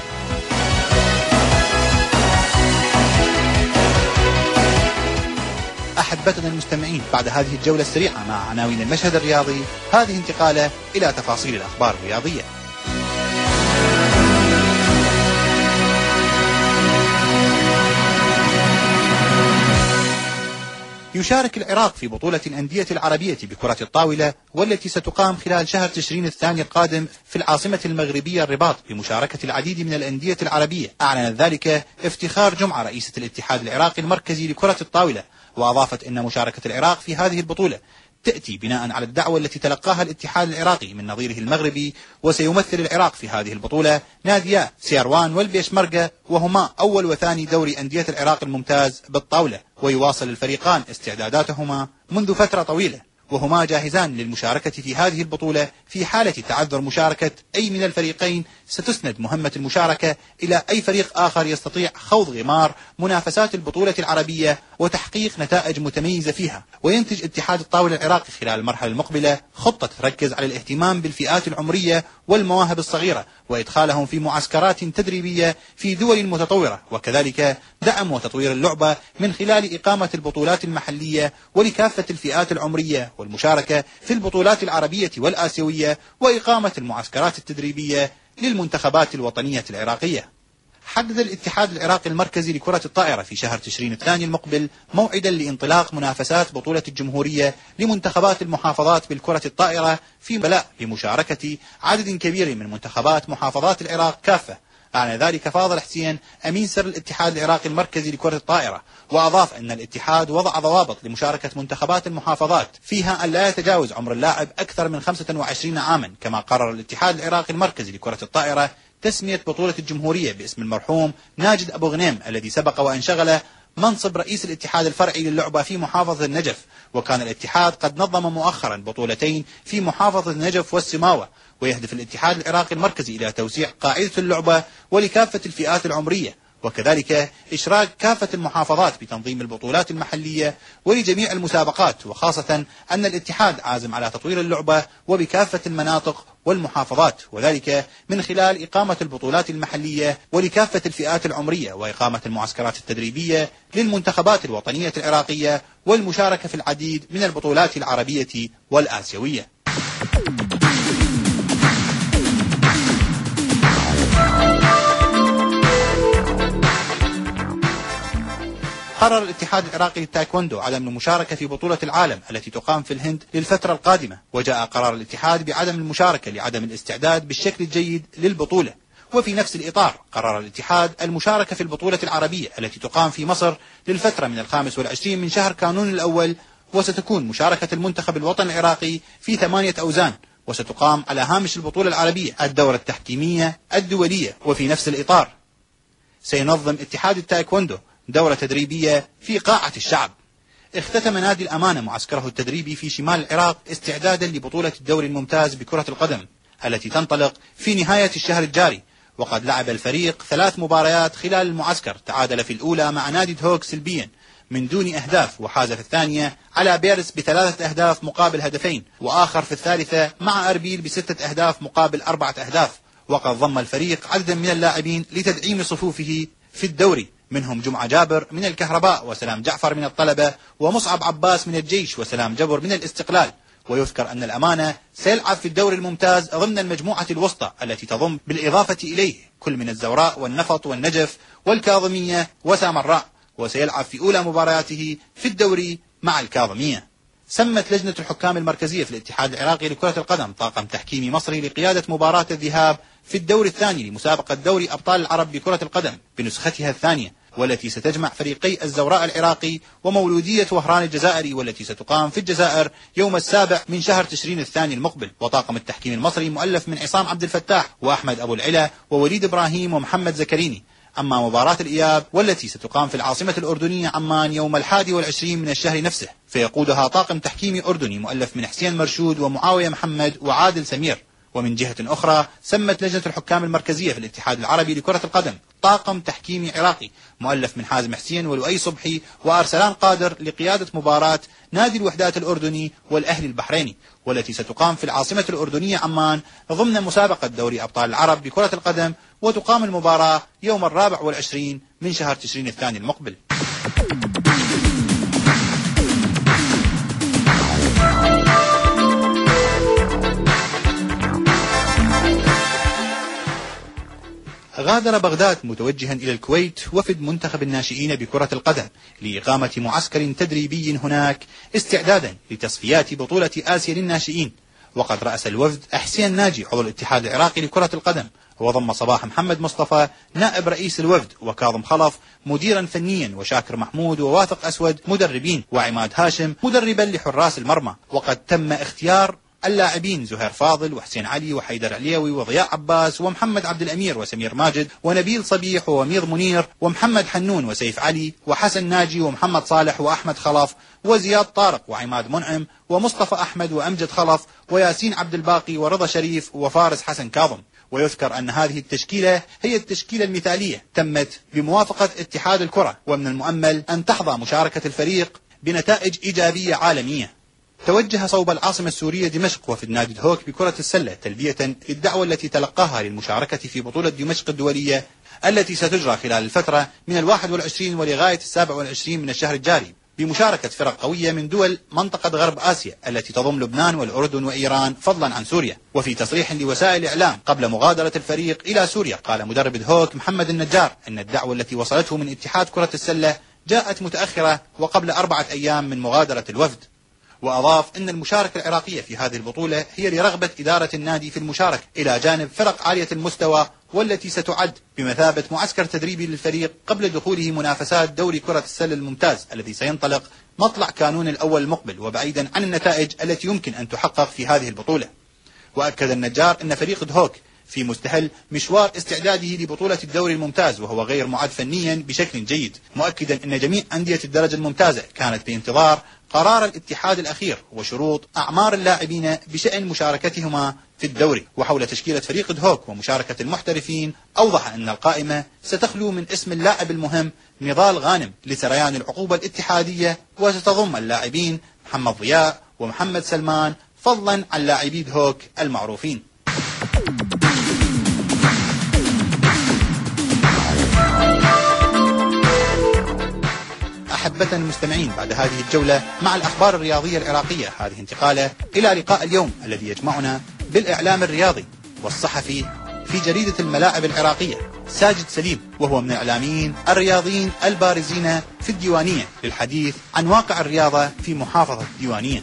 أحبتنا المستمعين، بعد هذه الجولة السريعة مع عناوين المشهد الرياضي، هذه انتقالة إلى تفاصيل الأخبار الرياضية. يشارك العراق في بطولة الأندية العربية بكرة الطاولة، والتي ستقام خلال شهر تشرين الثاني القادم في العاصمة المغربية الرباط، بمشاركة العديد من الأندية العربية. أعلنت ذلك افتخار جمعة رئيسة الاتحاد العراقي المركزي لكرة الطاولة، وأضافت أن مشاركة العراق في هذه البطولة تأتي بناء على الدعوة التي تلقاها الاتحاد العراقي من نظيره المغربي. وسيمثل العراق في هذه البطولة ناديا سيروان والبيشمركة، وهما أول وثاني دوري أندية العراق الممتاز بالطاولة. ويواصل الفريقان استعداداتهما منذ فترة طويلة، وهما جاهزان للمشاركة في هذه البطولة. في حالة تعذر مشاركة أي من الفريقين ستسند مهمة المشاركة إلى أي فريق آخر يستطيع خوض غمار منافسات البطولة العربية وتحقيق نتائج متميزة فيها. وينتج اتحاد الطاولة العراقي خلال المرحلة المقبلة خطة تركز على الاهتمام بالفئات العمرية والمواهب الصغيرة، وإدخالهم في معسكرات تدريبية في دول متطورة، وكذلك دعم وتطوير اللعبة من خلال إقامة البطولات المحلية ولكافة الفئات العمرية والمشاركة في البطولات العربية والآسيوية وإقامة المعسكرات التدريبية للمنتخبات الوطنية العراقية. حدد الاتحاد العراقي المركزي لكرة الطائرة في شهر تشرين الثاني المقبل موعدا لانطلاق منافسات بطولة الجمهورية لمنتخبات المحافظات بالكرة الطائرة في بلاء بمشاركة عدد كبير من منتخبات محافظات العراق كافة. أعلن ذلك فاضل حسين أمين سر الاتحاد العراقي المركزي لكرة الطائرة، وأضاف أن الاتحاد وضع ضوابط لمشاركة منتخبات المحافظات فيها أن لا يتجاوز عمر اللاعب أكثر من خمسة وعشرين عاما. كما قرر الاتحاد العراقي المركزي لكرة الطائرة تسمية بطولة الجمهورية باسم المرحوم ناجد أبو غنيم الذي سبق وأنشغل منصب رئيس الاتحاد الفرعي للعبة في محافظة النجف. وكان الاتحاد قد نظم مؤخرا بطولتين في محافظة النجف والسماوة. ويهدف الاتحاد العراقي المركزي إلى توسيع قاعدة اللعبة ولكافة الفئات العمرية، وكذلك إشراك كافة المحافظات بتنظيم البطولات المحلية ولجميع المسابقات، وخاصة أن الاتحاد عازم على تطوير اللعبة وبكافة المناطق والمحافظات، وذلك من خلال إقامة البطولات المحلية ولكافة الفئات العمرية وإقامة المعسكرات التدريبية للمنتخبات الوطنية العراقية والمشاركة في العديد من البطولات العربية والآسيوية. قرر الاتحاد العراقي للتايكوندو عدم المشاركة في بطولة العالم التي تقام في الهند للفترة القادمة، وجاء قرار الاتحاد بعدم المشاركة لعدم الاستعداد بالشكل الجيد للبطولة. وفي نفس الإطار قرر الاتحاد المشاركة في البطولة العربية التي تقام في مصر للفترة من الخامس والعشرين من شهر كانون الأول، وستكون مشاركة المنتخب الوطني العراقي في ثمانية أوزان، وستقام على هامش البطولة العربية الدورة التحكيمية الدولية. وفي نفس الإطار سينظم اتحاد التايكوندو دورة تدريبية في قاعة الشعب. اختتم نادي الأمانة معسكره التدريبي في شمال العراق استعدادا لبطولة الدوري الممتاز بكرة القدم التي تنطلق في نهاية الشهر الجاري. وقد لعب الفريق ثلاث مباريات خلال المعسكر، تعادل في الأولى مع نادي دهوك سلبيا من دون أهداف، وحاز في الثانية على بيرس بثلاثة أهداف مقابل هدفين، وآخر في الثالثة مع أربيل بستة أهداف مقابل أربعة أهداف. وقد ضم الفريق عددا من اللاعبين لتدعيم صفوفه في الدوري، منهم جمعة جابر من الكهرباء، وسلام جعفر من الطلبة، ومصعب عباس من الجيش، وسلام جبر من الاستقلال. ويذكر أن الأمانة سيلعب في الدوري الممتاز ضمن المجموعة الوسطى التي تضم بالإضافة إليه كل من الزوراء والنفط والنجف والكاظمية وسامراء، وسيلعب في أولى مبارياته في الدوري مع الكاظمية. سمت لجنة الحكام المركزية في الاتحاد العراقي لكرة القدم طاقم تحكيمي مصري لقيادة مباراة الذهاب في الدور الثاني لمسابقة دوري أبطال العرب بكرة القدم بنسختها الثانية، والتي ستجمع فريقي الزوراء العراقي ومولودية وهران الجزائري، والتي ستقام في الجزائر يوم السابع من شهر تشرين الثاني المقبل. وطاقم التحكيم المصري مؤلف من عصام عبد الفتاح وأحمد أبو العلا ووليد إبراهيم ومحمد زكريني. أما مباراة الإياب والتي ستقام في العاصمة الأردنية عمان يوم الحادي والعشرين من الشهر نفسه، فيقودها طاقم تحكيمي أردني مؤلف من حسين مرشود ومعاوية محمد وعادل سمير. ومن جهة أخرى سمت لجنة الحكام المركزية في الاتحاد العربي لكرة القدم طاقم تحكيمي عراقي مؤلف من حازم حسين ولؤي صبحي وأرسلان قادر لقيادة مباراة نادي الوحدات الأردني والأهلي البحريني، والتي ستقام في العاصمة الأردنية عمان ضمن مسابقة دوري أبطال العرب بكرة القدم، وتقام المباراة يوم الرابع والعشرين من شهر تشرين الثاني المقبل. غادر بغداد متوجها إلى الكويت وفد منتخب الناشئين بكرة القدم لإقامة معسكر تدريبي هناك استعدادا لتصفيات بطولة آسيا للناشئين. وقد رأس الوفد حسين ناجي عضو الاتحاد العراقي لكرة القدم، وضم صباح محمد مصطفى نائب رئيس الوفد، وكاظم خلف مديرا فنيا، وشاكر محمود وواثق أسود مدربين، وعماد هاشم مدربا لحراس المرمى. وقد تم اختيار اللاعبين زهير فاضل وحسين علي وحيدر عليوي وضياء عباس ومحمد عبد الأمير وسمير ماجد ونبيل صبيح وميض منير ومحمد حنون وسيف علي وحسن ناجي ومحمد صالح وأحمد خلف وزياد طارق وعماد منعم ومصطفى أحمد وأمجد خلف وياسين عبد الباقي ورضا شريف وفارس حسن كاظم. ويذكر أن هذه التشكيلة هي التشكيلة المثالية تمت بموافقة اتحاد الكرة، ومن المؤمل أن تحظى مشاركة الفريق بنتائج إيجابية عالمية. توجه صوب العاصمة السورية دمشق وفد نادي دهوك بكرة السلة تلبية للدعوة التي تلقاها للمشاركة في بطولة دمشق الدولية التي ستجرى خلال الفترة من الواحد والعشرين ولغاية السابع والعشرين من الشهر الجاري بمشاركة فرق قوية من دول منطقة غرب آسيا التي تضم لبنان والأردن وإيران فضلا عن سوريا. وفي تصريح لوسائل الإعلام قبل مغادرة الفريق إلى سوريا قال مدرب دهوك محمد النجار أن الدعوة التي وصلته من اتحاد كرة السلة جاءت متأخرة وقبل أربعة أيام من مغادرة الوفد. وأضاف أن المشاركة العراقية في هذه البطولة هي لرغبة إدارة النادي في المشاركة إلى جانب فرق عالية المستوى، والتي ستعد بمثابة معسكر تدريبي للفريق قبل دخوله منافسات دوري كرة السلة الممتاز الذي سينطلق مطلع كانون الأول المقبل، وبعيدا عن النتائج التي يمكن أن تحقق في هذه البطولة. وأكد النجار أن فريق دهوك في مستهل مشوار استعداده لبطولة الدوري الممتاز وهو غير معد فنيا بشكل جيد، مؤكدا أن جميع أندية الدرجة الممتازة كانت بانتظار قرار الاتحاد الأخير وشروط أعمار اللاعبين بشأن مشاركتهما في الدوري. وحول تشكيلة فريق دهوك ومشاركة المحترفين أوضح أن القائمة ستخلو من اسم اللاعب المهم نضال غانم لسريان العقوبة الاتحادية، وستضم اللاعبين محمد ضياء ومحمد سلمان فضلا عن لاعبي دهوك المعروفين. أحبة المستمعين، بعد هذه الجولة مع الأخبار الرياضية العراقية، هذه انتقالة إلى لقاء اليوم الذي يجمعنا بالإعلام الرياضي والصحفي في جريدة الملاعب العراقية ساجد سليم، وهو من الإعلاميين الرياضيين البارزين في الديوانية، للحديث عن واقع الرياضة في محافظة الديوانية.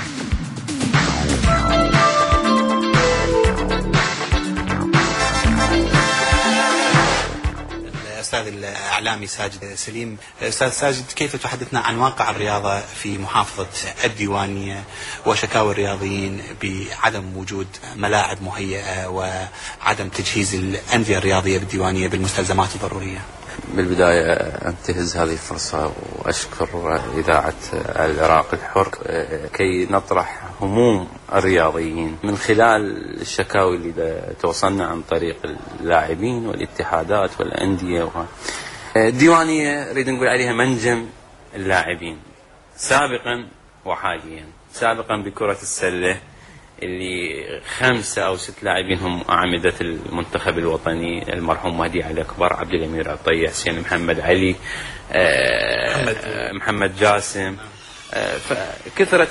أستاذ الإعلامي ساجد سليم، أستاذ ساجد، كيف تحدثنا عن واقع الرياضة في محافظة الديوانية وشكاوى الرياضيين بعدم وجود ملاعب مهيئة وعدم تجهيز الأندية الرياضية بالديوانية بالمستلزمات الضرورية؟ بالبداية أنتهز هذه الفرصة وأشكر إذاعة العراق الحر كي نطرح هموم الرياضيين من خلال الشكاوي اللي توصلنا عن طريق اللاعبين والاتحادات والأندية. الديوانية نريد نقول عليها منجم اللاعبين سابقا وحاليا. سابقا بكرة السلة اللي خمسة أو ست لاعبين هم أعمدة المنتخب الوطني، المرحوم مهدي علي أكبر، عبد الأمير عطية، حسين محمد علي، محمد, محمد جاسم، فكثرة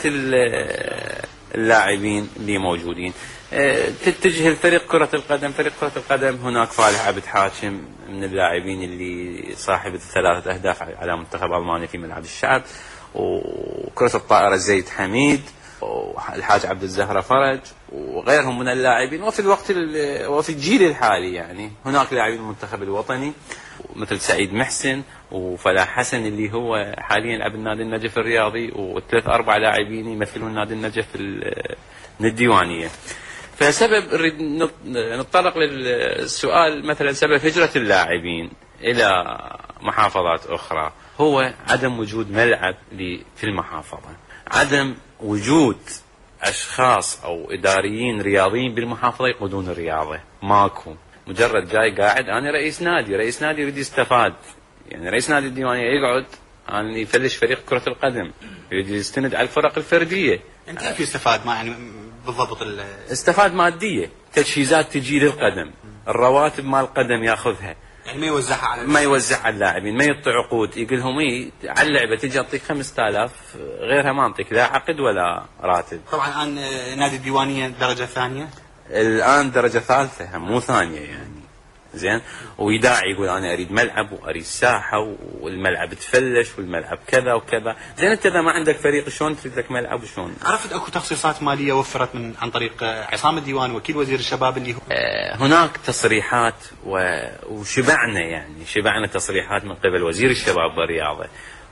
اللاعبين اللي موجودين. تتجه الفريق كرة القدم، فريق كرة القدم هناك فالح عبد حاكم من اللاعبين اللي صاحب ثلاثة أهداف على منتخب ألمانيا في ملعب الشعب، وكرة الطائرة زيد حميد، والحاج عبد الزهرة فرج، وغيرهم من اللاعبين. وفي الوقت وفي الجيل الحالي يعني هناك لاعبين المنتخب الوطني مثل سعيد محسن وفلاح حسن اللي هو حاليا يلعب النادي النجف الرياضي، وثلاث أربع لاعبين يمثلون النادي النجف من الديوانية. فسبب نريد نتطرق للسؤال مثلا سبب هجرة اللاعبين إلى محافظات أخرى هو عدم وجود ملعب في المحافظة، عدم وجود أشخاص أو إداريين رياضيين بالمحافظة يقودون الرياضة. ماكو، مجرد جاي قاعد أنا رئيس نادي، رئيس نادي يريد يستفاد، يعني رئيس نادي الديوانية يقعد أن يفلش فريق كرة القدم، يريد يستند على الفرق الفردية. أنت كيف يستفاد؟ ما يعني بالضبط استفاد مادية، تجهيزات تجي للقدم، الرواتب مال القدم ياخذها، يعني ما يوزعها على ما يوزع على اللاعبين، ما يعطي عقود، يقول لهم ايه على اللعبه تجي اعطيك خمسة آلاف غيرها ما اعطيك لا عقد ولا راتب. طبعا الان نادي الديوانيه درجه ثانيه، الان درجه ثالثه مو ثانيه يعني، زين. ويداعي يقول انا اريد ملعب واريد ساحه والملعب تفلش والملعب كذا وكذا. زين انت اذا ما عندك فريق شلون تريد لك ملعب وشلون؟ عرفت اكو تخصيصات ماليه وفرت من عن طريق عصام الديوان وكيل وزير الشباب اللي هو آه هناك تصريحات وشبعنا يعني شبعنا تصريحات من قبل وزير الشباب والرياضه،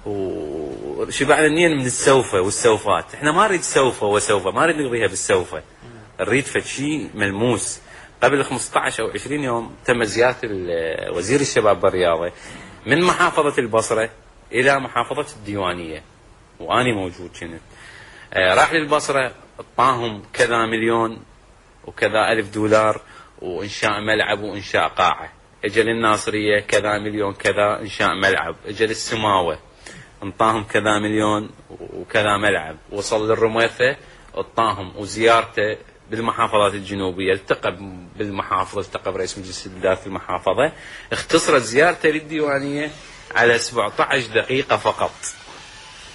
وشبعنا نين من السوفه والسوفات. احنا ما نريد سوفه وسوفه، ما نريد نقضيها بالسوفه، نريد فد شيء ملموس. قبل خمسة عشر أو عشرين يوم تم زيارة وزير الشباب والرياضة من محافظة البصرة إلى محافظة الديوانية، وأنا موجود كنت. آه راح للبصرة اعطاهم كذا مليون وكذا ألف دولار وإنشاء ملعب وإنشاء قاعة. اجى للناصرية كذا مليون كذا إنشاء ملعب. اجى للسماوة انطاهم كذا مليون وكذا ملعب. وصل للرميثة اعطاهم وزيارته بالمحافظات الجنوبية، التقى بالمحافظة، التقى برئيس مجلس الإدارة في المحافظة. اختصرت زيارته للديوانية على سبعة عشر دقيقة فقط.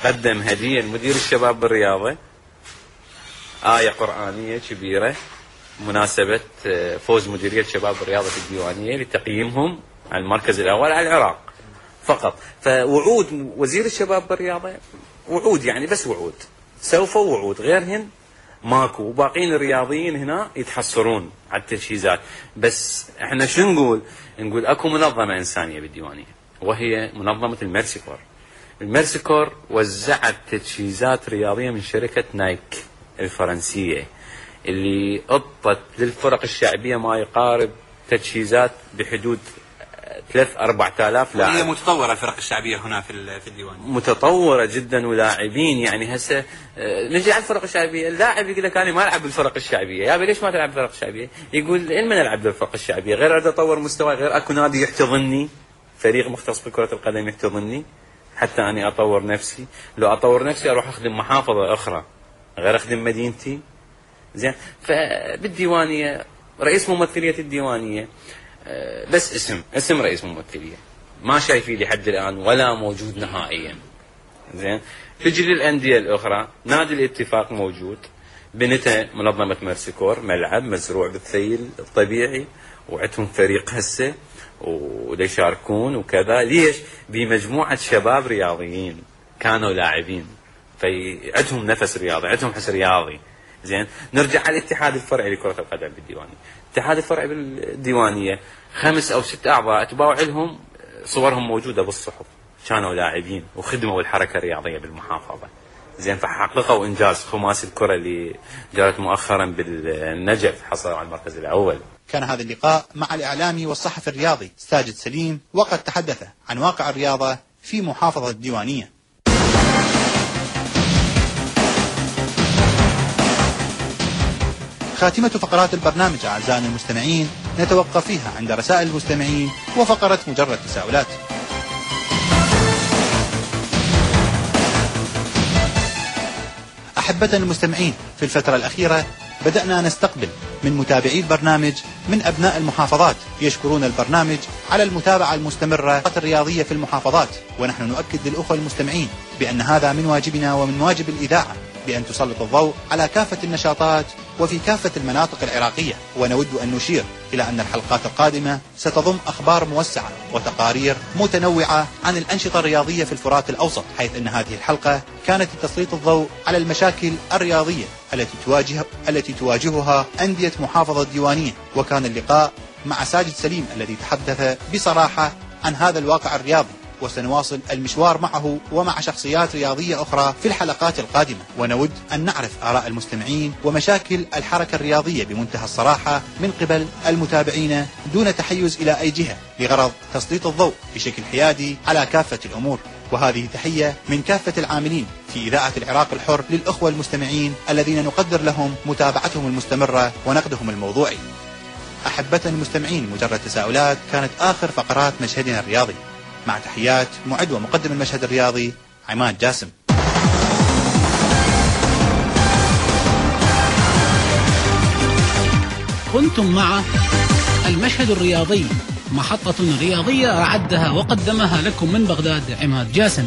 قدم هدية لمدير الشباب بالرياضة، آية قرآنية كبيرة مناسبة فوز مديرية الشباب بالرياضة في الديوانية لتقييمهم على المركز الأول على العراق فقط. فوعود وزير الشباب بالرياضة وعود، يعني بس وعود، سوف وعود، غيرهن ماكو. وباقين الرياضيين هنا يتحصرون على التجهيزات. بس احنا شو نقول؟ نقول اكو منظمة إنسانية بالديوانية وهي منظمة الميرسي كور. الميرسي كور وزعت تجهيزات رياضية من شركة نايك الفرنسية اللي أطت للفرق الشعبية ما يقارب تجهيزات بحدود ثلاث أربعة آلاف لاعب. هي متطورة الفرق الشعبية هنا في في الديوان، متطورة جدا ولاعبين. يعني هسه نجي على الفرق الشعبية، اللاعب يقول لك أنا ما ألعب بالفرق الشعبية. يا أبي ليش ما تلعب بالفرق الشعبية؟ يقول إن من ألعب بالفرق الشعبية غير أريد أطور مستوى، غير أكو نادي يحتضنني، فريق مختص بكرة القدم يحتضنني حتى أني أطور نفسي. لو أطور نفسي أروح أخدم محافظة أخرى غير أخدم مدينتي. زين. فبالديوانية رئيس ممثلية الديوانية بس اسم اسم رئيس ممثلية، ما شايفين لحد الآن ولا موجود نهائيا. زين. تجي للأندية الأخرى، نادي الاتفاق موجود، بنته منظمة ميرسي كور، ملعب مزروع بالثيل الطبيعي وعندهم فريق هسه ودا يشاركون وكذا. ليش؟ بمجموعة شباب رياضيين كانوا لاعبين، فعندهم نفس رياضي، عندهم حس رياضي. زين. نرجع على الاتحاد الفرعي لكرة القدم بالديوانية. الاتحاد الفرعي بالديوانية خمس أو ست أعضاء اتباع لهم صورهم موجودة بالصحف، كانوا لاعبين وخدموا الحركة الرياضية بالمحافظة. زين. فحققوا إنجاز خماسي الكرة اللي جرت مؤخرا بالنجف، حصلوا على المركز الأول. كان هذا اللقاء مع الإعلامي والصحفي الرياضي ساجد سليم، وقد تحدث عن واقع الرياضة في محافظة الديوانية. خاتمة فقرات البرنامج أعزائنا المستمعين نتوقف فيها عند رسائل المستمعين وفقرة مجرد تساؤلات. أحبتنا المستمعين، في الفترة الأخيرة بدأنا نستقبل من متابعي البرنامج من أبناء المحافظات يشكرون البرنامج على المتابعة المستمرة الرياضية في المحافظات، ونحن نؤكد للأخوة المستمعين بأن هذا من واجبنا ومن واجب الإذاعة بأن تسلط الضوء على كافة النشاطات وفي كافة المناطق العراقية. ونود أن نشير إلى أن الحلقات القادمة ستضم أخبار موسعة وتقارير متنوعة عن الأنشطة الرياضية في الفرات الأوسط، حيث أن هذه الحلقة كانت لتسليط الضوء على المشاكل الرياضية التي تواجه التي تواجهها أندية محافظة الديوانية. وكان اللقاء مع ساجد سليم الذي تحدث بصراحة عن هذا الواقع الرياضي، وسنواصل المشوار معه ومع شخصيات رياضية أخرى في الحلقات القادمة. ونود أن نعرف آراء المستمعين ومشاكل الحركة الرياضية بمنتهى الصراحة من قبل المتابعين دون تحيز إلى أي جهة، لغرض تسليط الضوء بشكل حيادي على كافة الأمور. وهذه تحية من كافة العاملين في إذاعة العراق الحر للأخوة المستمعين الذين نقدر لهم متابعتهم المستمرة ونقدهم الموضوعي. أحبتنا المستمعين، مجرد تساؤلات كانت آخر فقرات مشهدنا الرياضي. مع تحيات معد ومقدم المشهد الرياضي عماد جاسم. كنتم مع المشهد الرياضي، محطة رياضية أعدها وقدمها لكم من بغداد عماد جاسم.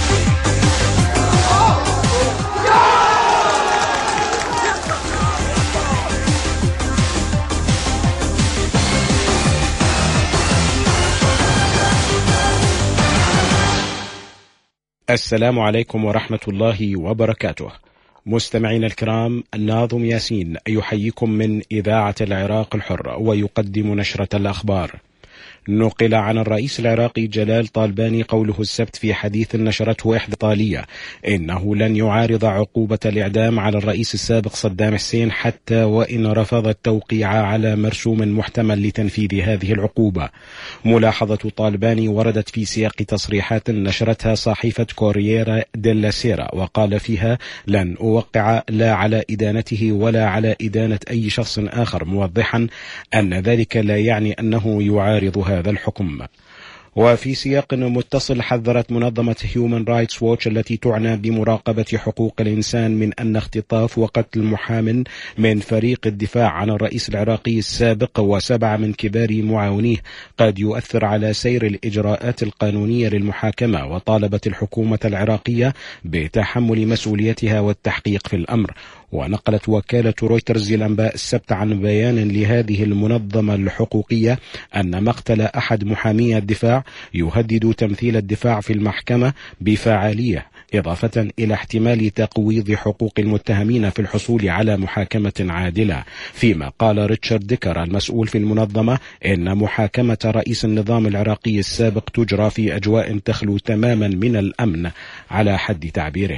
السلام عليكم ورحمة الله وبركاته. مستمعين الكرام، الناظم ياسين يحييكم من إذاعة العراق الحر ويقدم نشرة الأخبار. نقل عن الرئيس العراقي جلال طالباني قوله السبت في حديث نشرته إحدى طالية إنه لن يعارض عقوبة الإعدام على الرئيس السابق صدام حسين حتى وإن رفض التوقيع على مرسوم محتمل لتنفيذ هذه العقوبة. ملاحظة طالباني وردت في سياق تصريحات نشرتها صحيفة كورييرا ديلا سيرا، وقال فيها: لن أوقع لا على إدانته ولا على إدانة أي شخص آخر، موضحا أن ذلك لا يعني أنه يعارض هذا الحكم. وفي سياق متصل، حذرت منظمة هيومن رايتس ووتش التي تعنى بمراقبة حقوق الإنسان من أن اختطاف وقتل محام من فريق الدفاع عن الرئيس العراقي السابق وسبعة من كبار معاونيه قد يؤثر على سير الإجراءات القانونية للمحاكمة، وطالبت الحكومة العراقية بتحمل مسؤوليتها والتحقيق في الأمر. ونقلت وكالة رويترز الأنباء السبت عن بيان لهذه المنظمة الحقوقية أن مقتل أحد محامي الدفاع يهدد تمثيل الدفاع في المحكمة بفعالية، إضافة إلى احتمال تقويض حقوق المتهمين في الحصول على محاكمة عادلة. فيما قال ريتشارد ديكر المسؤول في المنظمة إن محاكمة رئيس النظام العراقي السابق تجرى في أجواء تخلو تماما من الأمن على حد تعبيره.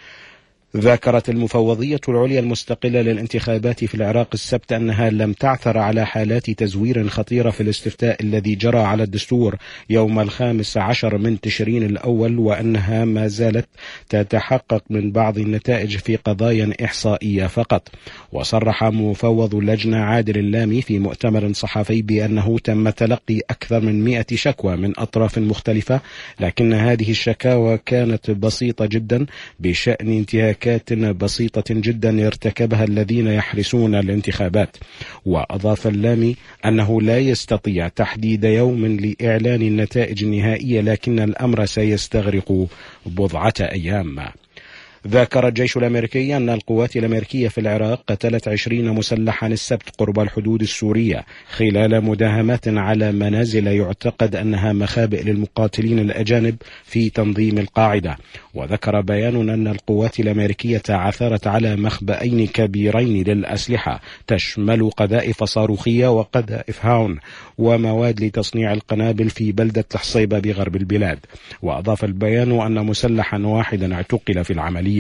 ذكرت المفوضية العليا المستقلة للانتخابات في العراق السبت أنها لم تعثر على حالات تزوير خطيرة في الاستفتاء الذي جرى على الدستور يوم الخامس عشر من تشرين الأول، وأنها ما زالت تتحقق من بعض النتائج في قضايا إحصائية فقط. وصرح مفوض اللجنة عادل اللامي في مؤتمر صحفي بأنه تم تلقي أكثر من مئة شكوى من أطراف مختلفة، لكن هذه الشكاوى كانت بسيطة جدا بشأن انتهاكات بسيطة جدا ارتكبها الذين يحرسون الانتخابات. وأضاف اللامي أنه لا يستطيع تحديد يوم لإعلان النتائج النهائية، لكن الأمر سيستغرق بضعة أيام. ذكر الجيش الأمريكي أن القوات الأمريكية في العراق قتلت عشرين مسلحا السبت قرب الحدود السورية خلال مداهمات على منازل يعتقد أنها مخابئ للمقاتلين الأجانب في تنظيم القاعدة. وذكر بيان أن القوات الأمريكية عثرت على مخبئين كبيرين للأسلحة تشمل قذائف صاروخية وقذائف هاون ومواد لتصنيع القنابل في بلدة الحصيبة بغرب البلاد. وأضاف البيان أن مسلحا واحدا اعتقل في العملية.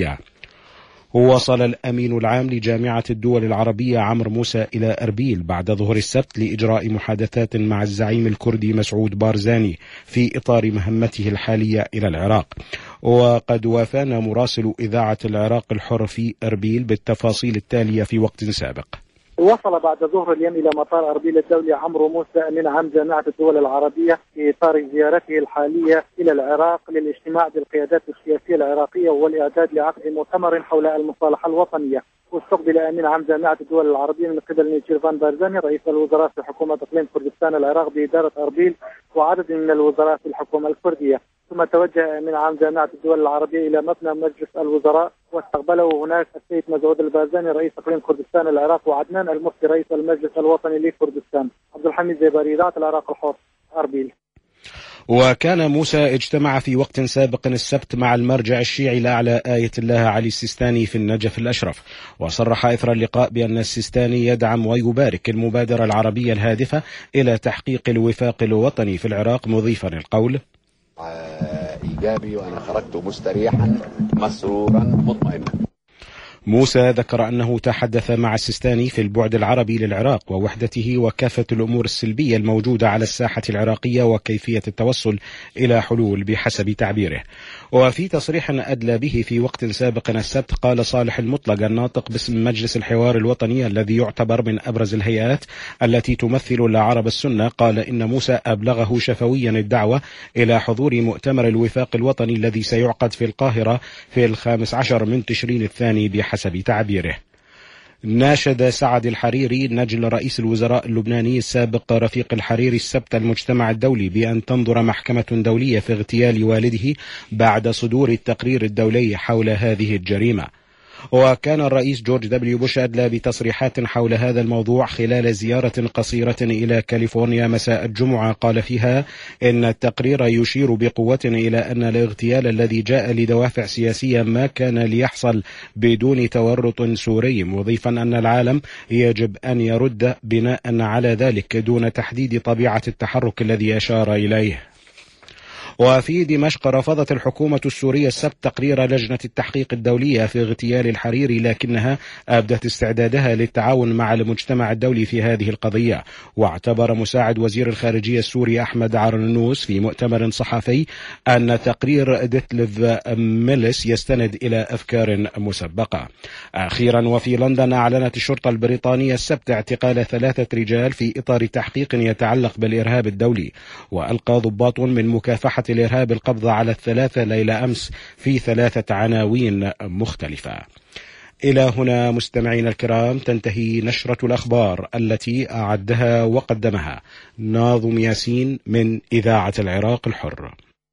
وصل الأمين العام لجامعة الدول العربية عمرو موسى إلى أربيل بعد ظهر السبت لإجراء محادثات مع الزعيم الكردي مسعود بارزاني في إطار مهمته الحالية إلى العراق. وقد وافانا مراسل إذاعة العراق الحر في أربيل بالتفاصيل التالية في وقت سابق. وصل بعد ظهر اليوم إلى مطار أربيل الدولي عمرو موسى أمين عام جامعة الدول العربية في إطار زيارته الحالية إلى العراق للاجتماع بالقيادات السياسية العراقية والإعداد لعقد مؤتمر حول المصالحة الوطنية. واستقبل أمين عام جامعة الدول العربية من قبل نيتشيرفان بارزاني رئيس الوزراء في حكومة إقليم كردستان العراق بإدارة أربيل وعدد من الوزراء في الحكومة الكردية. ثم توجه أمين عام جامعة الدول العربية إلى مبنى مجلس الوزراء واستقبله هناك السيد مسعود البارزاني رئيس إقليم كردستان العراق وعدنان المفتي رئيس المجلس الوطني لكردستان. عبد الحميد زيباري، إذاعة العراق الحر، أربيل. وكان موسى اجتمع في وقت سابق السبت مع المرجع الشيعي الأعلى آية الله علي السيستاني في النجف الأشرف. وصرح إثر اللقاء بأن السيستاني يدعم ويبارك المبادرة العربية الهادفة إلى تحقيق الوفاق الوطني في العراق، مضيفا القول: إيجابي وأنا خرجت مستريحا مسرورا مطمئنا. موسى ذكر أنه تحدث مع السيستاني في البعد العربي للعراق ووحدته وكافة الأمور السلبية الموجودة على الساحة العراقية وكيفية التوصل إلى حلول بحسب تعبيره. وفي تصريح أدلى به في وقت سابق السبت، قال صالح المطلق الناطق باسم مجلس الحوار الوطني الذي يعتبر من أبرز الهيئات التي تمثل العرب السنة، قال إن موسى أبلغه شفويا الدعوة إلى حضور مؤتمر الوفاق الوطني الذي سيعقد في القاهرة في الخامس عشر من تشرين الثاني بحسب تعبيره. ناشد سعد الحريري نجل رئيس الوزراء اللبناني السابق رفيق الحريري السبت المجتمع الدولي بأن تنظر محكمة دولية في اغتيال والده بعد صدور التقرير الدولي حول هذه الجريمة. وكان الرئيس جورج دبليو بوش أدلى بتصريحات حول هذا الموضوع خلال زيارة قصيرة إلى كاليفورنيا مساء الجمعة، قال فيها إن التقرير يشير بقوة إلى أن الاغتيال الذي جاء لدوافع سياسية ما كان ليحصل بدون تورط سوري، مضيفا أن العالم يجب أن يرد بناء على ذلك دون تحديد طبيعة التحرك الذي أشار إليه. وفي دمشق رفضت الحكومة السورية السبت تقرير لجنة التحقيق الدولية في اغتيال الحريري، لكنها أبدت استعدادها للتعاون مع المجتمع الدولي في هذه القضية. واعتبر مساعد وزير الخارجية السوري أحمد عرنوس في مؤتمر صحفي أن تقرير ديتليف ميلس يستند إلى أفكار مسبقة. أخيرا وفي لندن أعلنت الشرطة البريطانية السبت اعتقال ثلاثة رجال في إطار تحقيق يتعلق بالإرهاب الدولي، وألقى ضباط من مكافحة الإرهاب القبض على الثلاثة ليلة أمس في ثلاثة عناوين مختلفة. إلى هنا مستمعين الكرام تنتهي نشرة الأخبار التي أعدها وقدمها ناظم ياسين من إذاعة العراق الحر.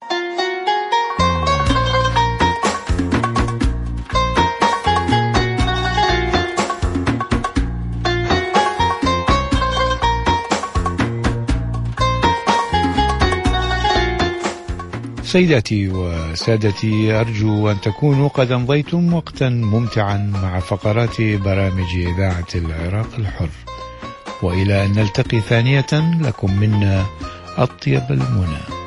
سيداتي وسادتي، أرجو أن تكونوا قد أمضيتم وقتا ممتعا مع فقرات برامج إذاعة العراق الحر، وإلى أن نلتقي ثانية لكم منا أطيب المنى.